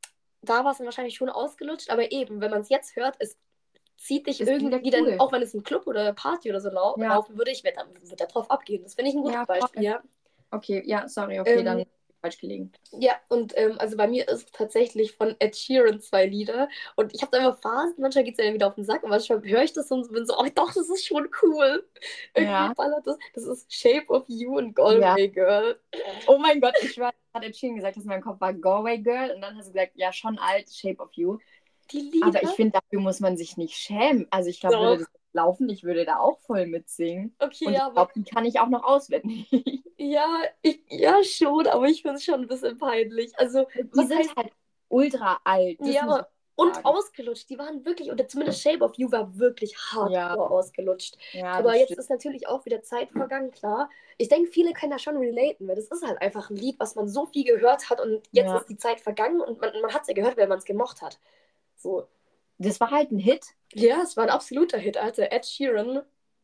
da war es dann wahrscheinlich schon ausgelutscht, aber eben, wenn man es jetzt hört, es zieht dich Ist wieder irgendwie dann, cool. auch wenn es im Club oder Party oder so lau Ja. laufen würde, ich werde da, würd da drauf abgehen. Das finde ich ein gutes Ja, Beispiel, voll. ja. Okay, ja, sorry, okay, dann Ähm, falsch gelegen. ja, und ähm, also bei mir ist es tatsächlich von Ed Sheeran zwei Lieder. Und ich habe da immer Phasen, manchmal geht es ja dann wieder auf den Sack, und manchmal höre ich das und bin so, oh doch, das ist schon cool. Irgendwie Ja. ballert das. Das ist Shape of You und Ja. Galway Girl. Oh mein Gott, ich schwör, hat Ed Sheeran gesagt, dass in meinem Kopf war Galway Girl und dann hast du gesagt, ja, schon alt, Shape of You. Die Aber ich Lieder? finde, dafür muss man sich nicht schämen. Also ich glaube, würde Doch. das laufen, ich würde da auch voll mitsingen. Okay, Und ich ja, aber glaube, die kann ich auch noch auswendig. ja, ich, ja schon, aber ich finde es schon ein bisschen peinlich. Also, Die was sind heißt, halt ultra alt, das ja, muss man aber und sagen. ausgelutscht. Die waren wirklich, oder zumindest Shape of You war wirklich Ja, hardcore ausgelutscht. ja, Aber das jetzt stimmt. ist natürlich auch wieder Zeit vergangen, klar. Ich denke, viele können da schon relaten, weil das ist halt einfach ein Lied, was man so viel gehört hat und jetzt Ja. ist die Zeit vergangen und man, man hat es ja gehört, weil man es gemocht hat. So. Das war halt ein Hit, Ja, es war ein absoluter Hit, Alter. Ed Sheeran,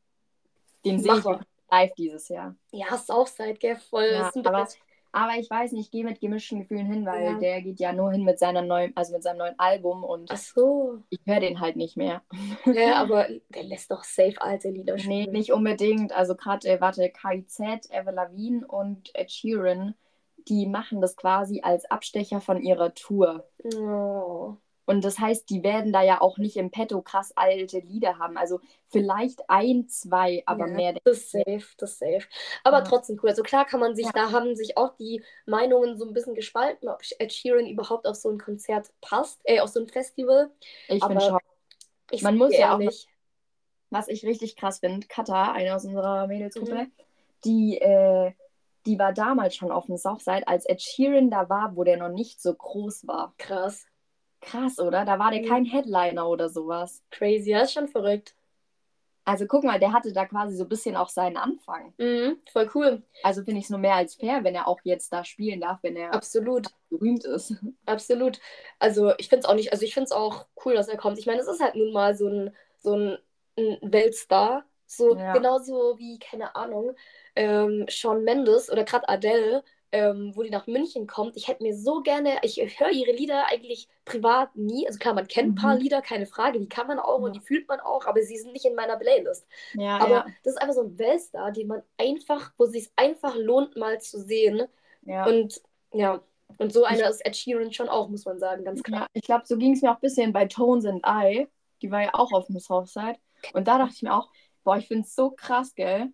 den sehe ich Macher. übrigens live dieses Jahr. Ja, Southside, gell, voll. Ja, Das sind aber, aber ich weiß nicht, ich gehe mit gemischten Gefühlen hin, weil ja. der geht ja nur hin mit seiner neuen, also mit seinem neuen Album und Ach so. ich höre den halt nicht mehr. Ja, aber der lässt doch safe alte Lieder Nee, spielen. nicht unbedingt. Also gerade, äh, warte, K I Z, Avril Lavigne und Ed Sheeran, die machen das quasi als Abstecher von ihrer Tour. Oh. Und das heißt, die werden da ja auch nicht im Petto krass alte Lieder haben. Also vielleicht ein, zwei, aber Ja, mehr. denke das ist ich nicht. safe, das ist safe. Aber Ja. trotzdem cool. Also klar kann man sich, Ja. da haben sich auch die Meinungen so ein bisschen gespalten, ob Ed Sheeran überhaupt auf so ein Konzert passt, äh, auf so ein Festival. Ich finde Aber schon. ich Man sage muss dir ja auch noch, ehrlich. was ich richtig krass finde, Katha, eine aus unserer Mädelsgruppe, Mhm. die, äh, die war damals schon auf dem Southside, als Ed Sheeran da war, wo der noch nicht so groß war. Krass. Krass, oder? Da war der Mhm. kein Headliner oder sowas. Crazy, ja, ist schon verrückt. Also guck mal, der hatte da quasi so ein bisschen auch seinen Anfang. Mhm. Voll cool. Also finde ich es nur mehr als fair, wenn er auch jetzt da spielen darf, wenn er Absolut. berühmt ist. Absolut. Also ich finde es auch nicht, also ich finde es auch cool, dass er kommt. Ich meine, es ist halt nun mal so ein, so ein, ein Weltstar. So Ja, genauso wie, keine Ahnung, ähm, Shawn Mendes oder gerade Adele, ähm, wo die nach München kommt. Ich hätte mir so gerne, ich höre ihre Lieder eigentlich privat nie. Also klar, man kennt ein paar mhm. Lieder, keine Frage, die kann man auch und Ja, die fühlt man auch, aber sie sind nicht in meiner Playlist. ja, Aber ja, das ist einfach so ein Weltstar, den man einfach, wo es sich einfach lohnt, mal zu sehen. ja. Und ja, und so Ich, einer ist Ed Sheeran schon auch, muss man sagen, ganz klar. ja, ich glaube, so ging es mir auch ein bisschen bei Tones and I. Die war ja auch auf dem Southside. Und da dachte ich mir auch, boah, ich finde es so krass, gell?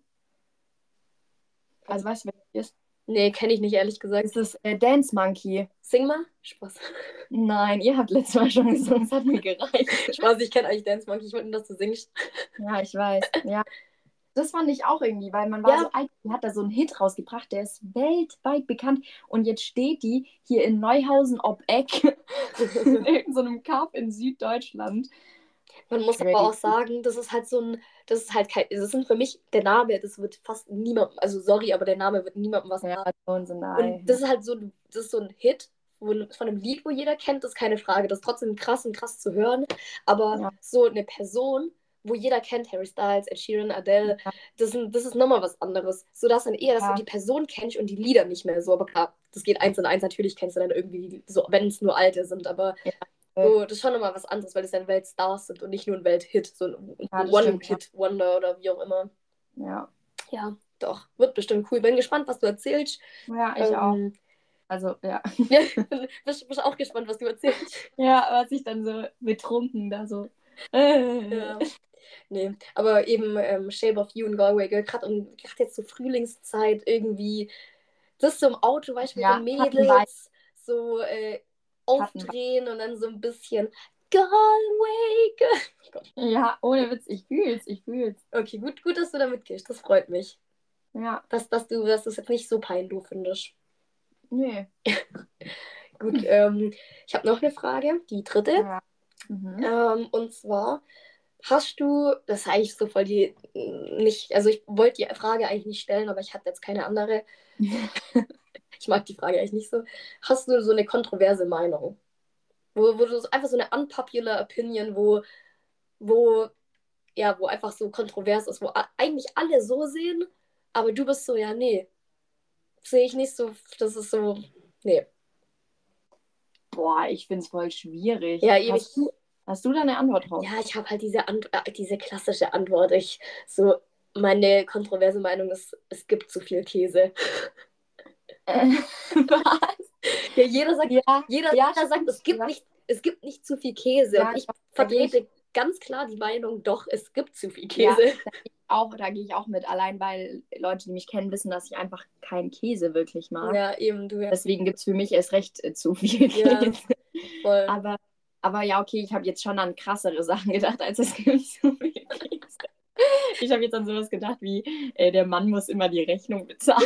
Also weißt du, wer das ist? Nee, kenne ich nicht, ehrlich Das gesagt. ist äh, Dance Monkey. Sing mal. Spaß. Nein, ihr habt letztes Mal schon gesungen, es hat mir gereicht. Spaß, ich kenne eigentlich Dance Monkey. Ich wollte nur, dass du singst. Ja, ich weiß. Ja, das fand ich auch irgendwie, weil man war Ja, so alt, die hat da so einen Hit rausgebracht, der ist weltweit bekannt. Und jetzt steht die hier in Neuhausen ob Eck, in irgendeinem so einem Kaff in Süddeutschland. man muss aber Crazy. auch sagen, das ist halt so ein, das ist halt kein, das sind für mich, der Name, das wird fast niemandem, also sorry, aber der Name wird niemandem was Ja, sagen. Tones and Und I. das ist halt so, das ist so ein Hit wo, von einem Lied, wo jeder kennt, das ist keine Frage. Das ist trotzdem krass und krass zu hören. Aber Ja, so eine Person, wo jeder kennt, Harry Styles, Ed Sheeran, Adele, Ja. das, sind, das ist nochmal was anderes. So dass dann eher, dass Ja. du die Person kennst und die Lieder nicht mehr so. Aber klar, das geht eins in eins, natürlich kennst du dann irgendwie, so, wenn es nur alte sind, aber Ja. so, das ist schon nochmal was anderes, weil es dann Weltstars sind und nicht nur ein Welthit, so ein Ja, das stimmt, ja. One-Hit-Wonder oder wie auch immer. Ja. Ja, doch, wird bestimmt cool. Bin gespannt, was du erzählst. Ja, ich auch. Ähm, Also, ja. ja, bist, bist auch gespannt, was du erzählst. Ja, was ich dann so betrunken da so. Äh. Ja. Nee, aber eben ähm, Shape of You und Galway Girl, gerade jetzt zur Frühlingszeit irgendwie, das so im Auto, weißt du, mit Ja, den Schattenwein. Mädels, so äh, aufdrehen und dann so ein bisschen Galway Girl. Oh Gott. Ja, ohne Witz, ich fühl's, ich fühl's. Okay, gut, gut, dass du da mitgehst, das freut mich. Ja, Dass, dass du dass du es jetzt nicht so peinlich findest. nee. Gut, ähm, ich habe noch eine Frage, die dritte. Ja. Mhm. Ähm, und zwar, hast du, das ist eigentlich so voll die, nicht, also ich wollte die Frage eigentlich nicht stellen, aber ich hatte jetzt keine andere. Ich mag die Frage eigentlich nicht so. Hast du so eine kontroverse Meinung? Wo, wo du so, einfach so eine unpopular Opinion, wo, wo, ja, wo einfach so kontrovers ist, wo a- eigentlich alle so sehen, aber du bist so, ja, nee, sehe ich nicht so, das ist so, nee. Boah, ich find's voll schwierig. Ja, ewig. Hast du, hast du da eine Antwort drauf? Ja, ich habe halt diese, Ant äh, diese klassische Antwort. Ich, so, meine kontroverse Meinung ist, es gibt zu viel Käse. Äh, was? Ja, jeder sagt, Ja, jeder, ja, jeder sagt, stimmt. es gibt, Ja. nicht, es gibt nicht zu viel Käse. Ja, Und ich doch, da geh ich- vertrete ganz klar die Meinung, doch, es gibt zu viel Ja, Käse. da gehe ich auch, da gehe ich auch mit, allein weil Leute, die mich kennen, wissen, dass ich einfach keinen Käse wirklich mag. Ja, eben, du ja. Deswegen gibt es für mich erst recht äh, zu viel Ja, Käse. voll. Aber, aber ja, okay, ich habe jetzt schon an krassere Sachen gedacht, als es gibt zu viel Käse. Ich habe jetzt an sowas gedacht wie, äh, der Mann muss immer die Rechnung bezahlen.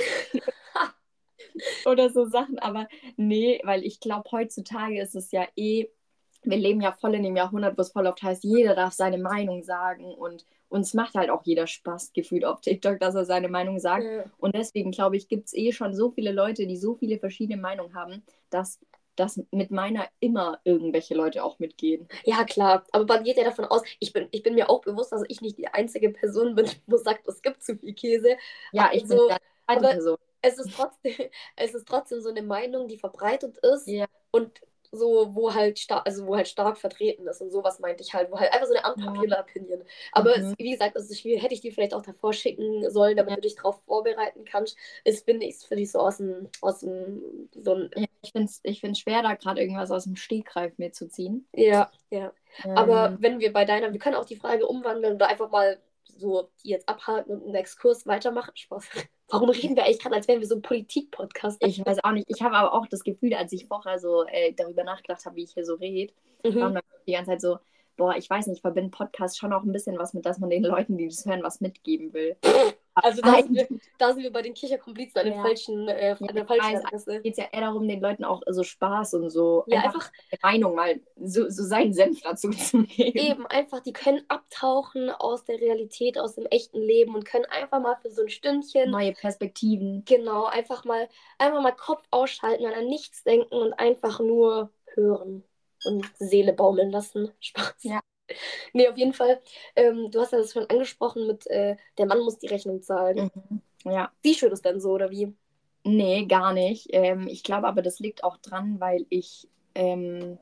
Oder so Sachen. Aber nee, weil ich glaube, heutzutage ist es ja eh, wir leben ja voll in dem Jahrhundert, wo es voll oft heißt, jeder darf seine Meinung sagen und uns macht halt auch jeder Spaß gefühlt auf TikTok, dass er seine Meinung sagt. Ja. Und deswegen glaube ich, gibt es eh schon so viele Leute, die so viele verschiedene Meinungen haben, dass, dass mit meiner immer irgendwelche Leute auch mitgehen. Ja, klar. Aber man geht ja davon aus, ich bin, ich bin mir auch bewusst, dass ich nicht die einzige Person bin, wo sagt, es gibt zu viel Käse. Ja, ich bin Also, die zweite aber Person. es ist trotzdem, es ist trotzdem so eine Meinung, die verbreitet ist Ja. und so, wo halt stark, also wo halt stark vertreten ist und sowas meinte ich halt, wo halt einfach so eine unpopular Opinion. Aber Mhm. es, wie gesagt, es ist schwierig, hätte ich die vielleicht auch davor schicken sollen, damit Ja. du dich darauf vorbereiten kannst. Es finde ich für dich so aus dem, aus dem, so ein, Ja, ich finde es ich find's schwer, da gerade irgendwas aus dem Stegreif mir zu ziehen. ja, ja. Aber Ähm, wenn wir bei deiner, wir können auch die Frage umwandeln oder einfach mal so die jetzt abhaken und einen Exkurs weitermachen. Spaß. Warum reden wir eigentlich gerade, als wären wir so ein Politik-Podcast? ich weiß auch nicht, ich habe aber auch das Gefühl, als ich vorher so äh, darüber nachgedacht habe, wie ich hier so rede, war Mhm. mir die ganze Zeit so, boah, ich weiß nicht, ich verbinde Podcast schon auch ein bisschen was mit, dass man den Leuten, die das hören, was mitgeben will. Also da sind, wir, da sind wir bei den Kircherkomplizen an, den Ja. falschen, äh, an Ja, der ich falschen weiß, Adresse. geht es ja eher darum, den Leuten auch so Spaß und so Ja, einfach einfach eine Meinung mal, so, so seinen Senf dazu zu geben. eben einfach, die können abtauchen aus der Realität, aus dem echten Leben und können einfach mal für so ein Stündchen, Neue Perspektiven. genau, einfach mal, einfach mal Kopf ausschalten und an nichts denken und einfach nur hören und Seele baumeln lassen. Spaß. Ja. Nee, auf jeden Fall. Ähm, du hast ja das schon angesprochen mit, äh, der Mann muss die Rechnung zahlen. Mhm. Ja. Siehst du das dann so, oder wie? Nee, gar nicht. Ähm, ich glaube aber, das liegt auch dran, weil ich ähm,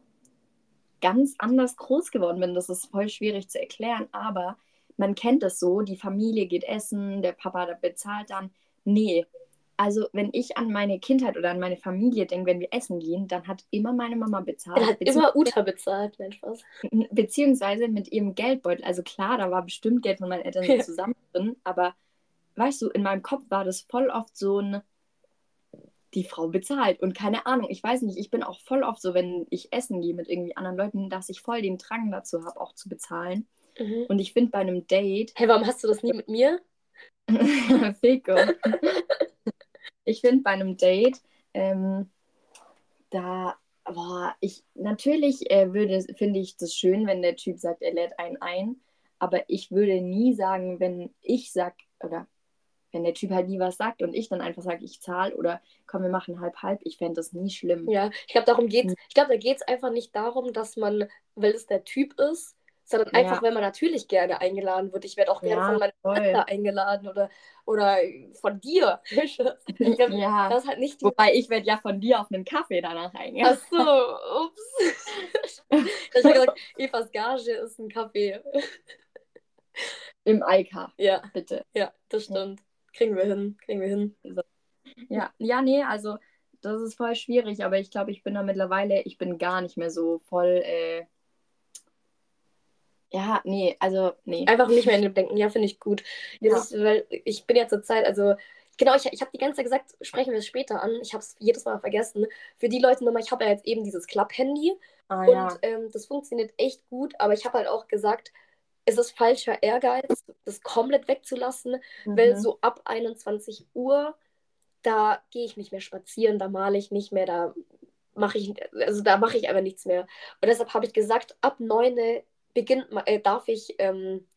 ganz anders groß geworden bin. Das ist voll schwierig zu erklären, aber man kennt es so, die Familie geht essen, der Papa bezahlt dann. Nee, also wenn ich an meine Kindheit oder an meine Familie denke, wenn wir essen gehen, dann hat immer meine Mama bezahlt. Er hat bezieh- immer Uta bezahlt. Nein, Spaß. beziehungsweise mit ihrem Geldbeutel. Also klar, da war bestimmt Geld von meinen Eltern so zusammen drin, aber weißt du, in meinem Kopf war das voll oft so ein, die Frau bezahlt. Und keine Ahnung, ich weiß nicht, ich bin auch voll oft so, wenn ich essen gehe mit irgendwie anderen Leuten, dass ich voll den Drang dazu habe, auch zu bezahlen. Mhm. Und ich finde bei einem Date, Hey, warum hast du das nie mit mir? Fico, ich finde bei einem Date, ähm, da, boah, ich, natürlich äh, würde, finde ich das schön, wenn der Typ sagt, er lädt einen ein, aber ich würde nie sagen, wenn ich sag, oder wenn der Typ halt nie was sagt und ich dann einfach sage, ich zahle oder komm, wir machen halb halb, ich fände das nie schlimm. Ja, ich glaube, darum geht's. Ich glaube, da geht es einfach nicht darum, dass man, weil es der Typ ist, sondern einfach, Ja. wenn man natürlich gerne eingeladen wird. Ich werde auch gerne Ja, von meiner voll. Schwester eingeladen oder, oder von dir. Ich glaub, Ja. das ist halt nicht die... Wobei, ich werde ja von dir auf einen Kaffee danach eingeladen. Ach so, ups. Ich habe gesagt, Evas Gage ist ein Kaffee. Im Eika, Ja, bitte. ja, das stimmt. Kriegen wir hin, kriegen wir hin. Ja, ja, nee, also das ist voll schwierig, aber ich glaube, ich bin da mittlerweile, ich bin gar nicht mehr so voll, äh, ja, nee, also, nee. Einfach nicht mehr in dem Denken, ja, finde ich gut. Ja. Das ist, weil ich bin ja zur Zeit, also genau, ich, ich habe die ganze Zeit gesagt, sprechen wir es später an. Ich habe es jedes Mal vergessen. Für die Leute nochmal, ich habe ja jetzt eben dieses Club-Handy Ah, und ja. ähm, das funktioniert echt gut, aber ich habe halt auch gesagt, es ist falscher Ehrgeiz, das komplett wegzulassen, weil Mhm. so ab einundzwanzig Uhr, da gehe ich nicht mehr spazieren, da male ich nicht mehr, da mache ich, also da mache ich einfach nichts mehr. Und deshalb habe ich gesagt, ab neun beginnt, ma- äh, darf ich ähm,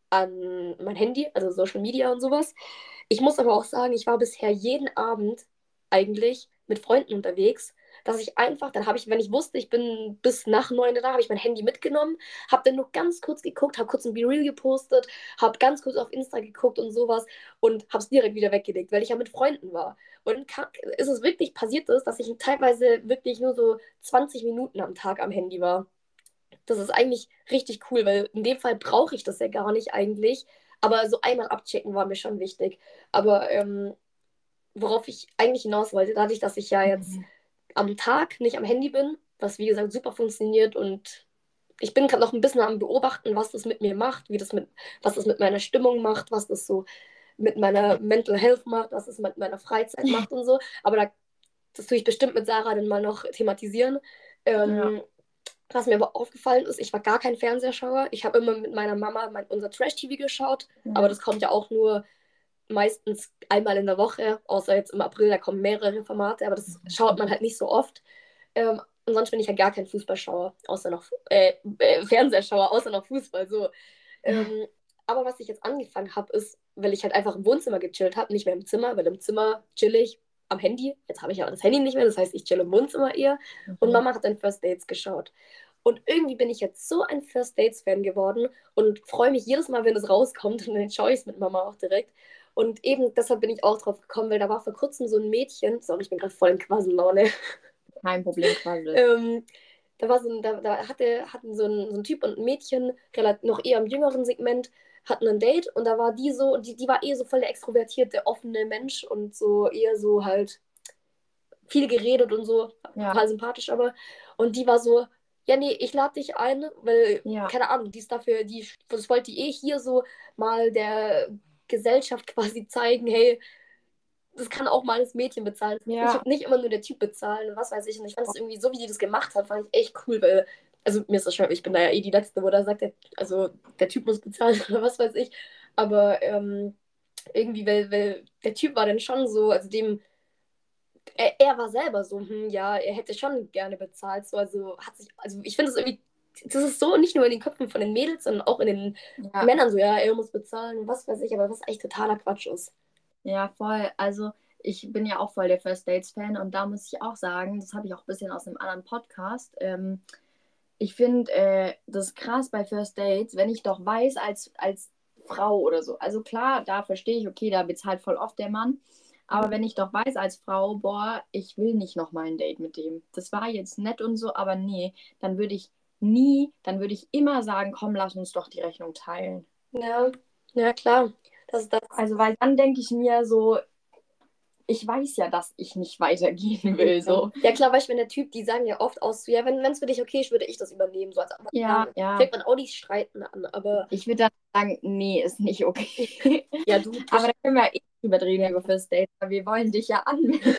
an mein Handy, also Social Media und sowas. Ich muss aber auch sagen, ich war bisher jeden Abend eigentlich mit Freunden unterwegs, dass ich einfach, dann habe ich, wenn ich wusste, ich bin bis nach neun da, habe ich mein Handy mitgenommen, habe dann nur ganz kurz geguckt, habe kurz ein Be-Real gepostet, habe ganz kurz auf Insta geguckt und sowas und habe es direkt wieder weggelegt, weil ich ja mit Freunden war. Und dann kann, ist es wirklich passiert ist, dass ich teilweise wirklich nur so zwanzig Minuten am Tag am Handy war. Das ist eigentlich richtig cool, weil in dem Fall brauche ich das ja gar nicht eigentlich. Aber so einmal abchecken war mir schon wichtig. Aber ähm, worauf ich eigentlich hinaus wollte, dadurch, dass ich ja jetzt Mhm. am Tag nicht am Handy bin, was wie gesagt super funktioniert und ich bin gerade noch ein bisschen am Beobachten, was das mit mir macht, wie das mit, was das mit meiner Stimmung macht, was das so mit meiner Mental Health macht, was das mit meiner Freizeit macht und so. Aber da, das tue ich bestimmt mit Sarah dann mal noch thematisieren. Ja. Ähm, Was mir aber aufgefallen ist, ich war gar kein Fernsehschauer. Ich habe immer mit meiner Mama mein, unser Trash-T V geschaut, aber Ja. das kommt ja auch nur meistens einmal in der Woche, außer jetzt im April, da kommen mehrere Formate, aber das schaut man halt nicht so oft. Ähm, und sonst bin ich ja gar kein Fußballschauer, außer noch äh, äh, Fernsehschauer, außer noch Fußball. So. Ähm, aber was ich jetzt angefangen habe, ist, weil ich halt einfach im Wohnzimmer gechillt habe, nicht mehr im Zimmer, weil im Zimmer chill ich am Handy. Jetzt habe ich aber das Handy nicht mehr, das heißt, ich chill im Wohnzimmer eher. Und Mhm. Mama hat dann First Dates geschaut. Und irgendwie bin ich jetzt so ein First Dates-Fan geworden und freue mich jedes Mal, wenn es rauskommt. Und dann schaue ich es mit Mama auch direkt. Und eben deshalb bin ich auch drauf gekommen, weil da war vor kurzem so ein Mädchen, so, ich bin gerade voll in Quassellaune. Kein Problem, quasi. ähm, da war so ein, da, da hatte, hatten so ein, so ein Typ und ein Mädchen, relativ, noch eher im jüngeren Segment, hatten ein Date und da war die so, die, die war eher so voll der extrovertierte, offene Mensch und so eher so halt viel geredet und so, Ja. total sympathisch aber. Und die war so, ja, nee, ich lade dich ein, weil, Ja. keine Ahnung, die ist dafür, die, das wollte die eh hier so mal der Gesellschaft quasi zeigen, hey, das kann auch mal das Mädchen bezahlen. Ja. Nicht, nicht immer nur der Typ bezahlen, was weiß ich. Und ich fand es irgendwie so, wie die das gemacht hat, fand ich echt cool, weil, also mir ist das schon, ich bin da ja eh die Letzte, wo da sagt, der, also der Typ muss bezahlen oder was weiß ich. Aber ähm, irgendwie, weil, weil der Typ war dann schon so, also dem, er, er war selber so, hm, ja, er hätte schon gerne bezahlt. So, also hat sich, also ich finde es irgendwie, das ist so nicht nur in den Köpfen von den Mädels, sondern auch in den Ja. Männern so, ja, er muss bezahlen und was weiß ich, aber was echt totaler Quatsch ist. Ja, voll. Also ich bin ja auch voll der First Dates-Fan und da muss ich auch sagen, das habe ich auch ein bisschen aus einem anderen Podcast. Ähm, ich finde äh, das krass bei First Dates, wenn ich doch weiß, als, als Frau oder so. Also klar, da verstehe ich, okay, da bezahlt voll oft der Mann. Aber wenn ich doch weiß als Frau, boah, ich will nicht nochmal ein Date mit dem. Das war jetzt nett und so, aber nee, dann würde ich nie, dann würde ich immer sagen, komm, lass uns doch die Rechnung teilen. Ja, ja, klar. Das ist das. Also, weil dann denke ich mir so, ich weiß ja, dass ich nicht weitergehen will. So. Ja, klar, weißt du, wenn der Typ, die sagen ja oft aus, so, ja, wenn es für dich okay ist, würde ich das übernehmen. So, also, aber Ja, dann ja. fängt man auch nicht streiten an, aber Ich würde dann sagen, nee, ist nicht okay. ja, du. Aber da können wir ja eh überdrehen über First Date, weil wir wollen dich ja anmelden.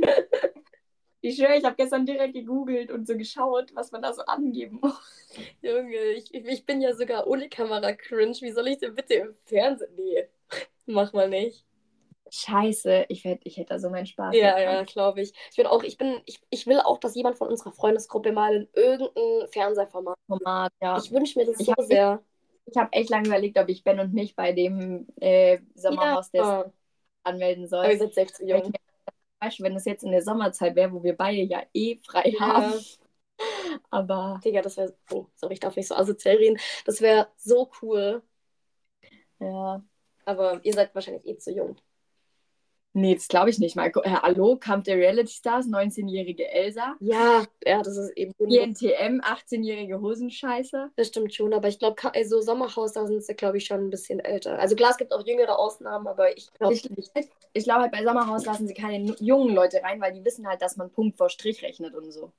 Ich schwöre, ich habe gestern direkt gegoogelt und so geschaut, was man da so angeben muss. Junge, ich, ich bin ja sogar ohne Kamera cringe. Wie soll ich denn bitte im Fernsehen? Nee, mach mal nicht. Scheiße, ich, werd, ich hätte da so meinen Spaß Ja, mit ja, dran. glaube ich. Ich bin auch, ich bin, ich, ich will auch, dass jemand von unserer Freundesgruppe mal in irgendein Fernsehformat. Format, ja. Ich wünsche mir das Ich so habe echt, sehr. ich hab echt lange überlegt, ob ich Ben und mich bei dem äh, Ja, Sommerhaus des aber anmelden ihr soll. seid selbst zu Weil ich jung. mir, weißt du, wenn es jetzt in der Sommerzeit wäre, wo wir beide ja eh frei Ja. haben, Aber Digga, das wäre, oh, sorry, ich darf nicht so asozial reden. Das wäre so cool. ja. Aber ihr seid wahrscheinlich eh zu jung. Nee, das glaube ich nicht mal. Äh, hallo, Kampf der Reality Stars, neunzehnjährige Elsa. Ja, ja, das ist eben G unwohl. N T M, achtzehnjährige Hosenscheiße. Das stimmt schon, aber ich glaube, also Sommerhaus, da sind sie, glaube ich, schon ein bisschen älter. Also klar, es gibt auch jüngere Ausnahmen, aber ich glaube Ich, nicht. ich glaube halt, bei Sommerhaus lassen sie keine nu- jungen Leute rein, weil die wissen halt, dass man Punkt vor Strich rechnet und so.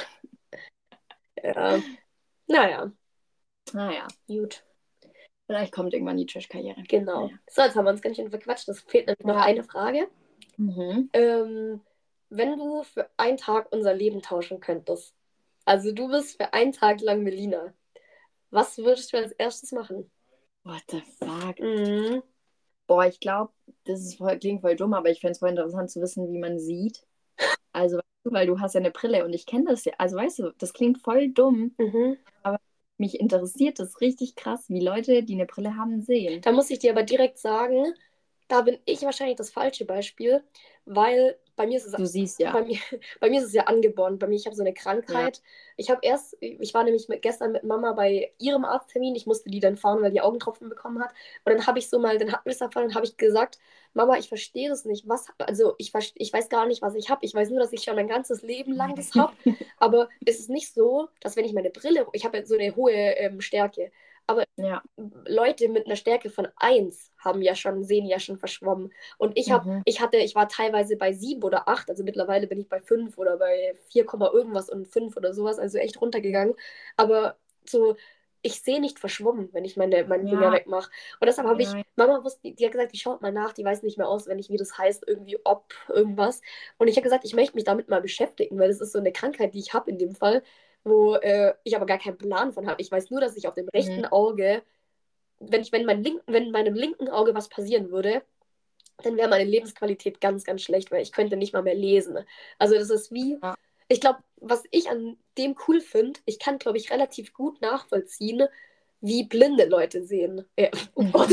Ja. Naja, Naja, gut. vielleicht kommt irgendwann die Trash-Karriere. Genau. Naja. So, jetzt haben wir uns ganz schön verquatscht. Es fehlt nämlich noch Ja. eine Frage. Mhm. Ähm, wenn du für einen Tag unser Leben tauschen könntest, also du bist für einen Tag lang Melina, was würdest du als erstes machen? What the fuck? Mhm. Boah, ich glaube, das ist voll, klingt voll dumm, aber ich fände es voll interessant zu wissen, wie man sieht. Also, weißt du, weil du hast ja eine Brille und ich kenne das ja. Also, weißt du, das klingt voll dumm, Mhm. aber mich interessiert das richtig krass, wie Leute, die eine Brille haben, sehen. Da muss ich dir aber direkt sagen, da bin ich wahrscheinlich das falsche Beispiel, weil bei mir ist es, Du siehst ja. bei mir, bei mir ist es ja angeboren. Bei mir, ich habe so eine Ja. Krankheit. Ich habe erst, ich war nämlich mit, gestern mit Mama bei ihrem Arzttermin. Ich musste die dann fahren, weil die Augentropfen bekommen hat. Und dann habe ich so mal, dann hatten wir es davon, dann habe ich gesagt, Mama, ich verstehe das nicht. Was, also ich, verste- ich weiß gar nicht, was ich habe. Ich weiß nur, dass ich schon mein ganzes Leben lang das habe. Aber es ist nicht so, dass wenn ich meine Brille, ich habe ja so eine hohe ähm, Stärke. Aber Ja. Leute mit einer Stärke von eins haben ja schon, sehen ja schon verschwommen. Und ich habe, Mhm. ich hatte, ich war teilweise bei sieben oder acht, also mittlerweile bin ich bei fünf oder bei vier, irgendwas und fünf oder sowas, also echt runtergegangen. Aber so, ich sehe nicht verschwommen, wenn ich meine, meine Finger Ja. wegmache. Und deshalb habe ich, Ja. Mama wusste, die hat gesagt, die schaut mal nach, die weiß nicht mehr auswendig, wie das heißt, irgendwie ob irgendwas. Und ich habe gesagt, ich möchte mich damit mal beschäftigen, weil das ist so eine Krankheit, die ich habe in dem Fall, wo äh, ich aber gar keinen Plan von habe. Ich weiß nur, dass ich auf dem Mhm. rechten Auge, wenn ich, wenn mein linken, wenn meinem linken Auge was passieren würde, dann wäre meine Lebensqualität ganz, ganz schlecht, weil ich könnte nicht mal mehr lesen. Also das ist wie, Ja. ich glaube, was ich an dem cool finde, ich kann, glaube ich, relativ gut nachvollziehen, wie blinde Leute sehen. Äh, oh Gott,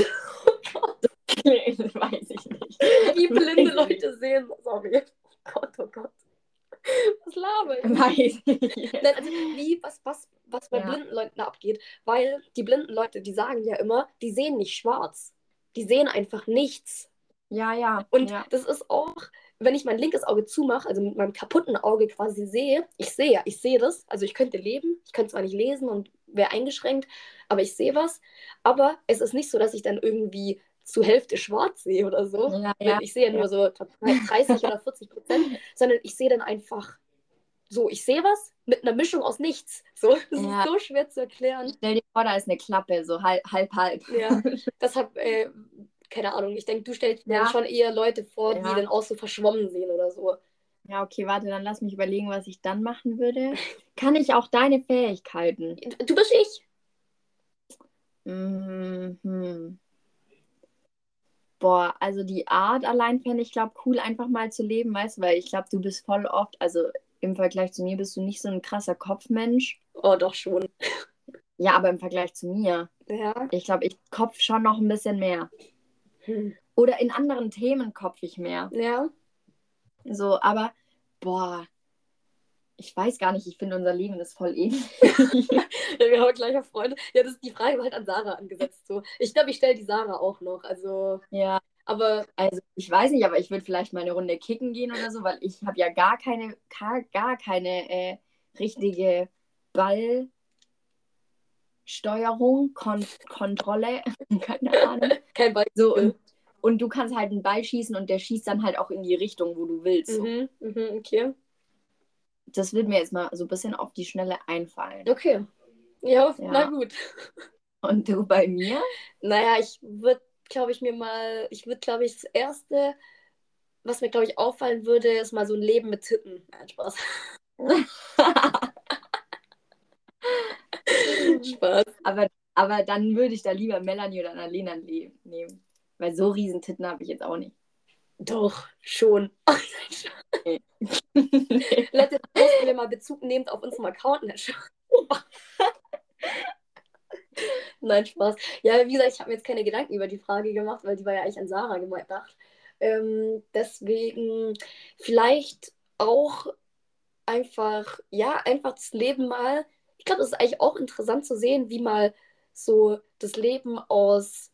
Weiß ich nicht. wie blinde Weiß ich Leute sehen. Sorry. Oh Gott, oh Gott. Was laber ich? nicht. Weiß ich. Nein, also wie, was, was, was bei Ja. blinden Leuten abgeht, weil die blinden Leute, die sagen ja immer, die sehen nicht schwarz. Die sehen einfach nichts. Ja, ja. Und Ja. das ist auch, wenn ich mein linkes Auge zumache, also mit meinem kaputten Auge quasi sehe, ich sehe ja, ich sehe das, also ich könnte leben, ich könnte zwar nicht lesen und wäre eingeschränkt, aber ich sehe was. Aber es ist nicht so, dass ich dann irgendwie zur Hälfte schwarz sehe oder so. Ja, Wenn- ja. Ich sehe ja Ja. nur so glaub, dreißig oder vierzig Prozent, sondern ich sehe dann einfach so, ich sehe was mit einer Mischung aus nichts. So, das ist Ja. so schwer zu erklären. Stell dir vor, da ist eine Klappe, so halb, halb, halb. Ja, deshalb, äh, keine Ahnung, ich denke, du stellst dir dann Ja. schon eher Leute vor, die Ja. dann auch so verschwommen sehen oder so. Ja, okay, warte, dann lass mich überlegen, was ich dann machen würde. Kann ich auch deine Fähigkeiten? Du bist ich. Mhm. Boah, also die Art allein fände ich, glaube cool, einfach mal zu leben, weißt du, weil ich glaube, du bist voll oft, also im Vergleich zu mir bist du nicht so ein krasser Kopfmensch. Oh, doch schon. Ja, aber im Vergleich zu mir, Ja. ich glaube, ich kopf schon noch ein bisschen mehr. Hm. Oder in anderen Themen kopf ich mehr. Ja. So, aber boah, ich weiß gar nicht, ich finde unser Leben ist voll ähnlich. Ja, wir haben gleicher Freund. Ja, das ist die Frage war halt an Sarah angesetzt. So. Ich glaube, ich stelle die Sarah auch noch. Also, Ja, aber also ich weiß nicht, aber ich würde vielleicht mal eine Runde kicken gehen oder so, weil ich habe ja gar keine, gar, gar keine äh, richtige Ballsteuerung, Kon Kontrolle, keine Ahnung. kein Beispiel. So, und, und du kannst halt einen Ball schießen und der schießt dann halt auch in die Richtung, wo du willst. So. Mhm, mhm, okay. Das wird mir jetzt mal so ein bisschen auf die Schnelle einfallen. Okay. Ja, Ja. na gut. Und du bei mir? Naja, ich würde, glaube ich, mir mal, ich würde, glaube ich, das Erste, was mir, glaube ich, auffallen würde, ist mal so ein Leben mit Titten. Nein, Spaß. Spaß. aber, aber dann würde ich da lieber Melanie oder Annalena le- nehmen. Weil so riesen Titten habe ich jetzt auch nicht. Doch, schon. Nee. Leute, da mussten wir mal Bezug nehmend auf unserem Account. Ne? Nein, Spaß. Ja, wie gesagt, ich habe mir jetzt keine Gedanken über die Frage gemacht, weil die war ja eigentlich an Sarah gedacht. Ähm, deswegen vielleicht auch einfach, ja, einfach das Leben mal. Ich glaube, es ist eigentlich auch interessant zu sehen, wie mal so das Leben aus,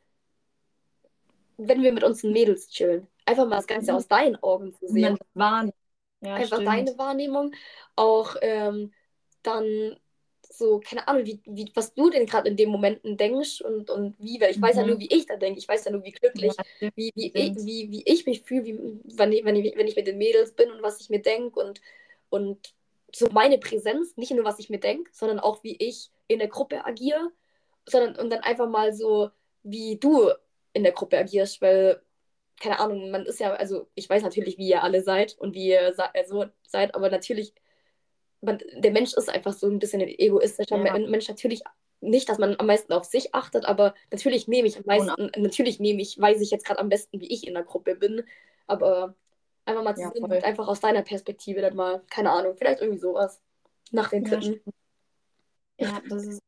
wenn wir mit unseren Mädels chillen. Einfach mal das Ganze Mhm. aus deinen Augen zu Wenn man sehen. das wahrnimmt. Ja, Einfach stimmt. deine Wahrnehmung. Auch ähm, dann so, keine Ahnung, wie, wie, was du denn gerade in den Momenten denkst und, und wie, weil ich weiß ja nur, Mhm. wie ich da denke. Ich weiß ja nur, wie Ja, glücklich, stimmt, wie, wie, ich, stimmt. wie, wie ich mich fühle, wie, wenn, ich, wenn, ich, wenn ich mit den Mädels bin und was ich mir denke und, und so meine Präsenz, nicht nur, was ich mir denke, sondern auch, wie ich in der Gruppe agiere, sondern und dann einfach mal so, wie du in der Gruppe agierst, weil keine Ahnung, man ist ja, also ich weiß natürlich, wie ihr alle seid und wie ihr also seid, aber natürlich, man, der Mensch ist einfach so ein bisschen ein egoistischer Ja, Mensch. Natürlich nicht, dass man am meisten auf sich achtet, aber natürlich nehme ich am und auch, meisten, natürlich nehme ich, weiß ich jetzt gerade am besten, wie ich in der Gruppe bin, aber einfach mal zu ja, sehen, voll. einfach aus deiner Perspektive dann mal, keine Ahnung, vielleicht irgendwie sowas nach den Ja, Titten. ja, das ist.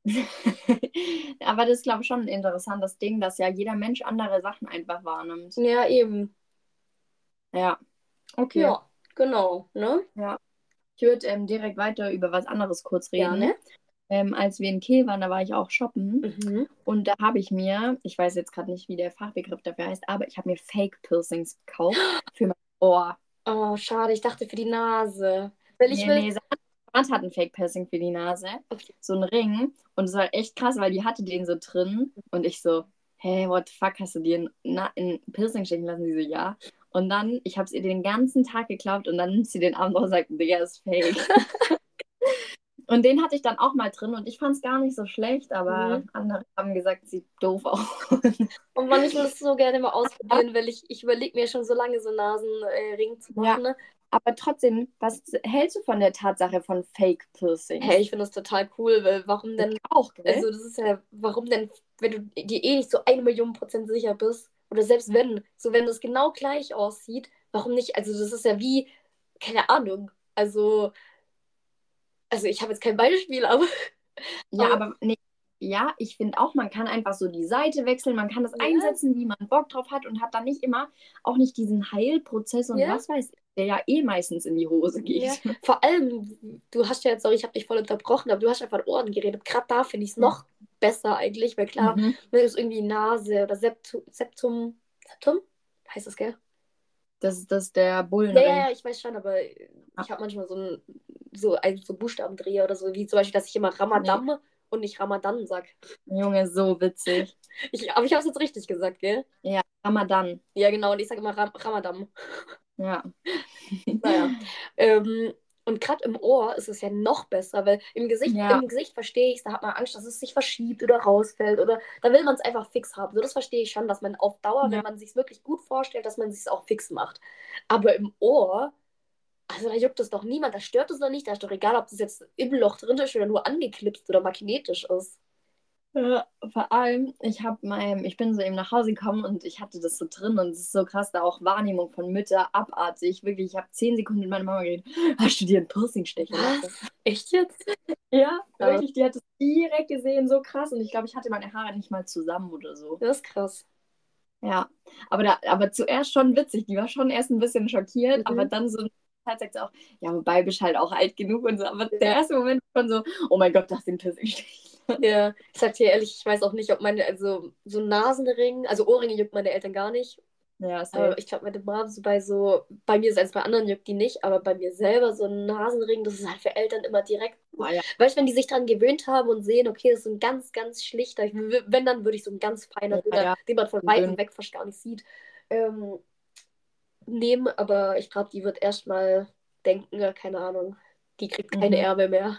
Aber das ist, glaube ich, schon ein interessantes Ding, dass ja jeder Mensch andere Sachen einfach wahrnimmt. Ja, eben. Ja, okay. Ja, genau, ne? Ja. Ich würde ähm, direkt weiter über was anderes kurz Ja, ne? reden. Ähm, als wir in Kiel waren, da war ich auch shoppen. Mhm. Und da habe ich mir, ich weiß jetzt gerade nicht, wie der Fachbegriff dafür heißt, aber ich habe mir Fake Piercings gekauft für mein Ohr. Oh, schade, ich dachte für die Nase. Weil ich Nee, will. nee, Sarat hat ein Fake Piercing für die Nase. Okay. So ein Ring. Und es war echt krass, weil die hatte den so drin. Und ich so, hey, what the fuck, hast du dir ein, Na- ein Piercing stechen lassen? Die so, ja. Und dann, ich habe es ihr den ganzen Tag geglaubt und dann nimmt sie den Abend raus und sagt, Digga, ist fake. Und den hatte ich dann auch mal drin und ich fand es gar nicht so schlecht, aber Mhm. andere haben gesagt, sieht doof aus. Und Mann, ich will das so gerne mal ausprobieren, weil ich, ich überlege mir schon so lange, so einen Nasenring zu Ja, machen. Ne? aber trotzdem, was hältst du von der Tatsache von Fake Hey, Piercings? ich finde das total cool, weil warum Ich denn, auch, gell? also das ist ja, warum denn, wenn du dir eh nicht so eine Million Prozent sicher bist, oder selbst wenn, so wenn das genau gleich aussieht, warum nicht, also das ist ja wie, keine Ahnung, also, also ich habe jetzt kein Beispiel, aber, Ja, aber aber nee, ja, ich finde auch, man kann einfach so die Seite wechseln, man kann das ja, einsetzen, wie man Bock drauf hat und hat dann nicht immer auch nicht diesen Heilprozess und ja, was weiß ich, der ja eh meistens in die Hose ja, geht. vor allem, du hast ja jetzt, sorry, ich habe dich voll unterbrochen, aber du hast einfach in Ohren geredet. Gerade da finde ich es Ja. noch besser eigentlich, weil klar, Mhm. wenn es irgendwie Nase oder Septum, Septum, Septum? Heißt das, gell? Das ist das der Ja, ja, Bullenring. ja, ich weiß schon, aber Ja. ich habe manchmal so ein so ein so Buchstabendreher oder so, wie zum Beispiel, dass ich immer Nee, Ramadan und nicht Ramadan sag. Junge, so witzig. Ich, aber ich habe es jetzt richtig gesagt, gell? Ja, Ramadan. Ja, genau, und ich sage immer Ram Ramadan. Ja. Naja. Ähm, und gerade im Ohr ist es ja noch besser, weil im Gesicht, Ja, im Gesicht verstehe ich es, da hat man Angst, dass es sich verschiebt oder rausfällt oder da will man es einfach fix haben. So, das verstehe ich schon, dass man auf Dauer, wenn ja. man sich wirklich gut vorstellt, dass man es sich auch fix macht. Aber im Ohr, also da juckt es doch niemand, da stört es doch nicht, da ist doch egal, ob das jetzt im Loch drin ist oder nur angeklipst oder magnetisch ist. Ja, vor allem, ich habe mein, ich bin so eben nach Hause gekommen und ich hatte das so drin und es ist so krass, da auch Wahrnehmung von Mütter abartig. Wirklich, ich habe zehn Sekunden mit meiner Mama geredet. Hast du dir ein Piercing stechen lassen? Was? Echt jetzt? Ja, Ja, wirklich, die hat es direkt gesehen, so krass. Und ich glaube, ich hatte meine Haare nicht mal zusammen oder so. das ist krass. Ja, aber, da, aber zuerst schon witzig. Die war schon erst ein bisschen schockiert, aber Mhm. dann so Zeit sagt sie auch, ja, wobei bist halt auch alt genug und so. Aber der erste Moment war schon so, oh mein Gott, das sind Piercing stechen. Ja, ich sag dir ehrlich, ich weiß auch nicht, ob meine, also so Nasenring, also Ohrringe juckt meine Eltern gar nicht. Ja, Aber safe. ich glaube, meine Mom so bei so, bei mir selbst bei anderen juckt die nicht, aber bei mir selber so ein Nasenring, das ist halt für Eltern immer direkt. Ah, ja, Weißt du, wenn die sich dran gewöhnt haben und sehen, okay, das ist ein ganz, ganz schlichter, ich w- wenn, dann würde ich so ein ganz feiner, ja, dünner, ja, den man von dünn. Weitem weg fast gar nicht sieht, ähm, nehmen, aber ich glaube, die wird erstmal denken, ja, keine Ahnung, die kriegt keine Mhm. Ärmel mehr.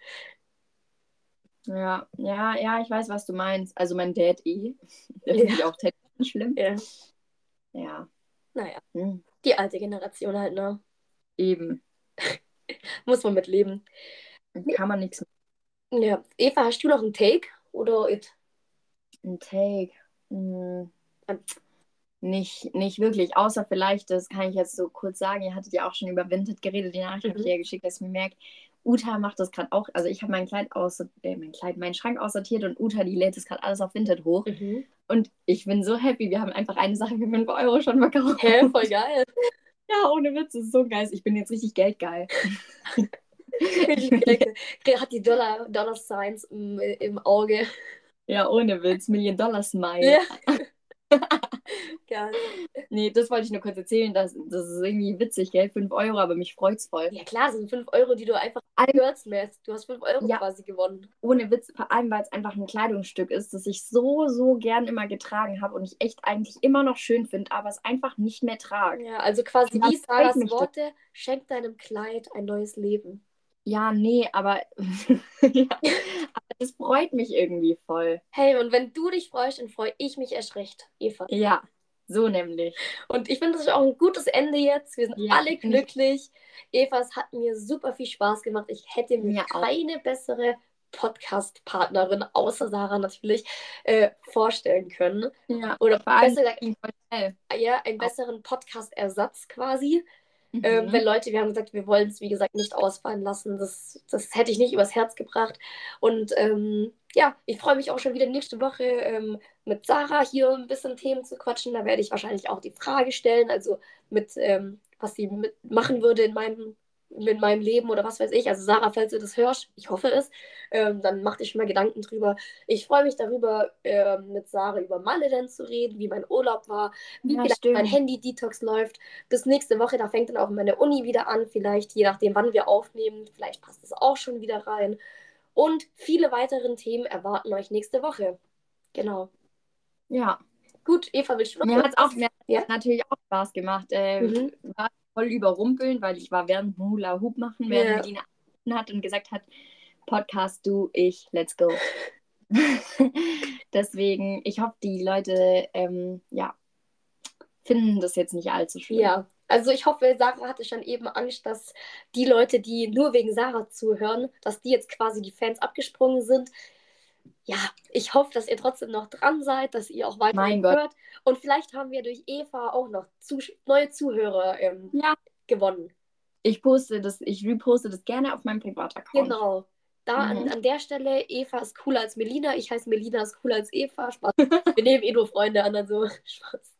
Ja, ja, ja, ich weiß, was du meinst. Also mein Dad eh. Der Ja, findet auch Tätowierungen schlimm. ja. Ja, Naja, hm. die alte Generation halt, ne? Eben. Muss man mit leben. Kann man nichts Ja. Eva, hast du noch einen Take? Oder it? mit Take. Hm. Nicht, nicht wirklich, außer vielleicht, das kann ich jetzt so kurz sagen, ihr hattet ja auch schon über Vinted geredet, die Nachricht habe ich Mhm. dir ja geschickt, dass ich mir merke, Uta macht das gerade auch, also ich habe mein Kleid aus, äh, mein Kleid, meinen Schrank aussortiert und Uta, die lädt das gerade alles auf Vinted hoch Mhm. und ich bin so happy, wir haben einfach eine Sache für fünf Euro schon verkauft. Hä, voll geil. Ja, ohne Witz, das ist so geil, ich bin jetzt richtig geldgeil. Hat die Dollar, Dollar Signs im, im Auge. Ja, ohne Witz. Million-Dollar-Smile. Ja. Geil. Nee, das wollte ich nur kurz erzählen. Das, das ist irgendwie witzig, gell? fünf Euro, aber mich freut's voll. Ja klar, das sind fünf Euro, die du einfach Girls mäst. Du hast fünf Euro Ja. quasi gewonnen. Ohne Witz, vor allem, weil es einfach ein Kleidungsstück ist, das ich so, so gern immer getragen habe und ich echt eigentlich immer noch schön finde, aber es einfach nicht mehr trage. Ja, also quasi Ja, wie das freut Sarahs mich Worte, schenk deinem Kleid ein neues Leben. Ja, nee, aber, ja, aber das freut mich irgendwie voll. Hey, und wenn du dich freust, dann freue ich mich erst recht, Eva. Ja, so nämlich. Und ich finde, das ist auch ein gutes Ende jetzt. Wir sind Ja, alle finde ich- glücklich. Eva, es hat mir super viel Spaß gemacht. Ich hätte mir Mir auch. keine bessere Podcast-Partnerin, außer Sarah natürlich, äh, vorstellen können. Ja, Oder vor allem besser gesagt, ging voll schnell. ja, einen besseren Podcast-Ersatz quasi. Mhm. Ähm, wenn Leute, wir haben gesagt, wir wollen es, wie gesagt, nicht ausfallen lassen. Das, das hätte ich nicht übers Herz gebracht. Und ähm, ja, ich freue mich auch schon wieder nächste Woche ähm, mit Sarah hier ein bisschen Themen zu quatschen. Da werde ich wahrscheinlich auch die Frage stellen, also mit, ähm, was sie mit machen würde in meinem, in meinem Leben oder was weiß ich. Also Sarah, falls du das hörst, ich hoffe es, ähm, dann mach dir schon mal Gedanken drüber. Ich freue mich darüber, ähm, mit Sarah über Malle dann zu reden, wie mein Urlaub war, wie Ja, vielleicht mein stimmt. Handy-Detox läuft. Bis nächste Woche, da fängt dann auch meine Uni wieder an, vielleicht, je nachdem, wann wir aufnehmen. Vielleicht passt es auch schon wieder rein. Und viele weitere Themen erwarten euch nächste Woche. Genau. Ja, Gut, Eva, willst du noch mir hat es auch irgendwas? mir Ja? hat's natürlich auch Spaß gemacht. Äh, Mhm. War voll überrumpelnd, weil ich war während dem Hula Hoop machen, während Ja. Melina angerufen hat und gesagt hat, Podcast, du, ich, let's go. Deswegen, ich hoffe, die Leute ähm, ja, finden das jetzt nicht allzu schlimm. Ja, also ich hoffe, Sarah hatte schon eben Angst, dass die Leute, die nur wegen Sarah zuhören, dass die jetzt quasi die Fans abgesprungen sind. Ja, ich hoffe, dass ihr trotzdem noch dran seid, dass ihr auch weiter Mein Gott. hört. Und vielleicht haben wir durch Eva auch noch Zus- neue Zuhörer ähm, Ja, gewonnen. ich poste das, ich reposte das gerne auf meinem Privataccount. Genau. Da an, Mhm. an der Stelle, Eva ist cooler als Melina. Ich heiße Melina ist cooler als Eva. Spaß. Wir nehmen eh nur Freunde an, also Spaß.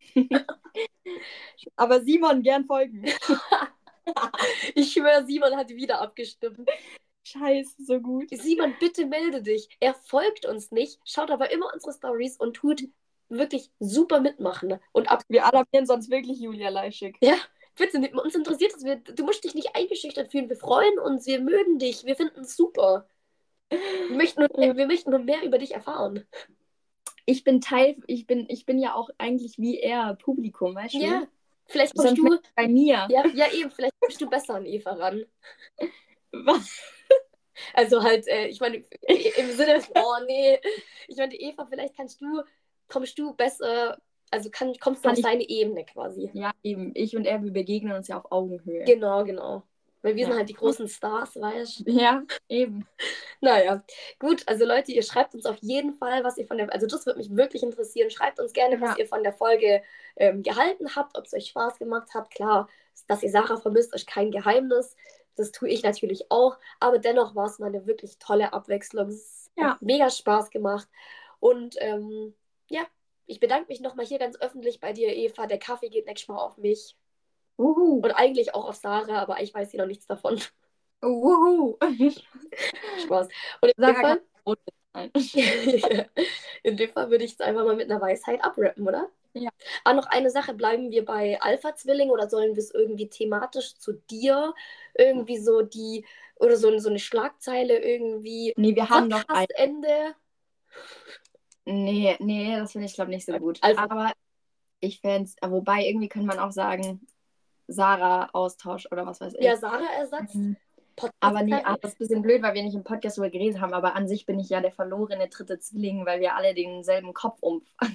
Aber Simon, gern folgen. Ich schwöre, Simon hat wieder abgestimmt. Scheiße, so gut. Simon, bitte melde dich. Er folgt uns nicht, schaut aber immer unsere Stories und tut wirklich super mitmachen. Und ab Wir alarmieren sonst wirklich Julia Leischig. Ja, bitte, uns interessiert es. Wir, du musst dich nicht eingeschüchtert fühlen. Wir freuen uns, wir mögen dich, wir finden es super. Wir möchten, nur, wir möchten nur mehr über dich erfahren. Ich bin Teil, ich bin, ich bin ja auch eigentlich wie er Publikum, weißt du? Ja, vielleicht kommst Sonst du. merkt bei mir. Ja, ja, eben, vielleicht kommst du besser an Eva ran. Was? Also halt, äh, ich meine, im Sinne, oh nee, ich meine, Eva, vielleicht kannst du, kommst du besser, also kann, kommst du Kann auf ich- seine Ebene quasi. Ja, eben. Ich und er, wir begegnen uns ja auf Augenhöhe. Genau, genau. Weil wir Ja. sind halt die großen Stars, weißt du? Ja, eben. Naja, gut, also Leute, ihr schreibt uns auf jeden Fall, was ihr von der, also das würde mich wirklich interessieren. Schreibt uns gerne, was Ja. ihr von der Folge ähm, gehalten habt, ob es euch Spaß gemacht hat. Klar, dass ihr Sarah vermisst, ist kein Geheimnis. Das tue ich natürlich auch. Aber dennoch war es mal eine wirklich tolle Abwechslung. Es Ja. hat mega Spaß gemacht. Und ähm, ja, ich bedanke mich nochmal hier ganz öffentlich bei dir, Eva. Der Kaffee geht nächstes Mal auf mich. Uhu. Und eigentlich auch auf Sarah, aber ich weiß hier noch nichts davon. Uhu. Spaß. Und in dem Sarah Fall, kann rot sein. in dem Fall würde ich es einfach mal mit einer Weisheit abrappen, oder? Ja. Ah, noch eine Sache, bleiben wir bei Alpha-Zwilling oder sollen wir es irgendwie thematisch zu dir irgendwie so die, oder so, so eine Schlagzeile irgendwie Nee, wir haben noch ein. Podcast-Ende? Nee, nee, das finde ich, glaube nicht so gut. Also- Aber ich fände es, wobei irgendwie könnte man auch sagen, Sarah-Austausch oder was weiß ich. Ja, Sarah-Ersatz? Mhm. Podcast- Aber nee, ah, das ist ein bisschen blöd, weil wir nicht im Podcast darüber geredet haben, aber an sich bin ich ja der verlorene dritte Zwilling, weil wir alle denselben Kopfumfang.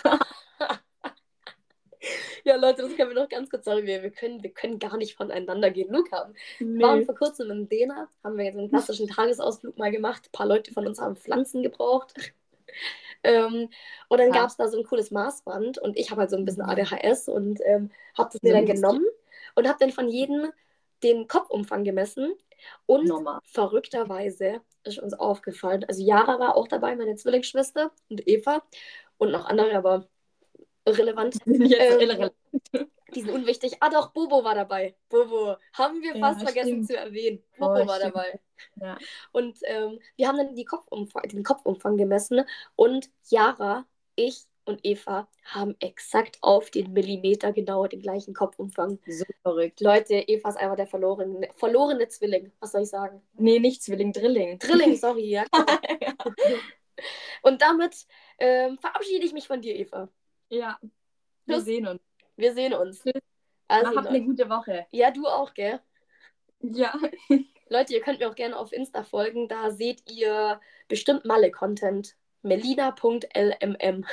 Ja, Leute, das können wir noch ganz kurz sagen. Wir, wir, können, wir können gar nicht voneinander genug haben. Wir waren vor kurzem in Dena, haben wir jetzt einen klassischen Tagesausflug mal gemacht. Ein paar Leute von uns haben Pflanzen gebraucht. ähm, und dann Ja. gab es da so ein cooles Maßband und ich habe halt so ein bisschen Mhm. A D H S und ähm, habe das mir So dann ein genommen und habe dann von jedem den Kopfumfang gemessen. Und Normal. verrückterweise ist uns aufgefallen, also Yara war auch dabei, meine Zwillingsschwester und Eva und noch andere, aber irrelevant. Sind jetzt Ähm, irrelevant. Die sind unwichtig. Ah doch, Bobo war dabei. Bobo. Haben wir fast Ja, vergessen stimmt. zu erwähnen. Oh, Bobo war stimmt. dabei. Ja. Und ähm, wir haben dann die Kopfumfang, den Kopfumfang gemessen. Und Yara, ich und Eva haben exakt auf den Millimeter genau den gleichen Kopfumfang. So verrückt. Leute, Eva ist einfach der verlorene, verlorene Zwilling. Was soll ich sagen? Nee, nicht Zwilling, Drilling. Drilling, sorry. Ja. Und damit ähm, verabschiede ich mich von dir, Eva. Ja, wir Tschüss. sehen uns. Wir sehen uns. Tschüss. Also, Habt eine Leute. gute Woche. Ja, du auch, gell? Ja. Leute, ihr könnt mir auch gerne auf Insta folgen. Da seht ihr bestimmt Malle-Content. melina punkt l m m.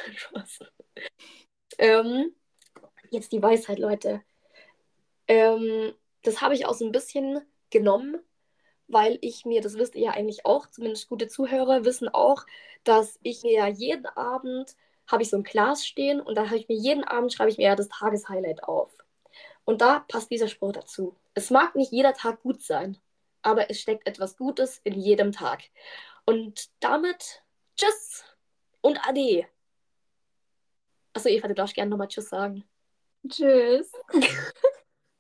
ähm, jetzt die Weisheit, Leute. Ähm, das habe ich auch so ein bisschen genommen, weil ich mir, das wisst ihr ja eigentlich auch, zumindest gute Zuhörer wissen auch, dass ich mir ja jeden Abend, habe ich so ein Glas stehen und da habe ich mir jeden Abend, schreibe ich mir ja das Tageshighlight auf. Und da passt dieser Spruch dazu. Es mag nicht jeder Tag gut sein, aber es steckt etwas Gutes in jedem Tag. Und damit tschüss und ade. Achso, Eva, du darfst gerne nochmal tschüss sagen. Tschüss.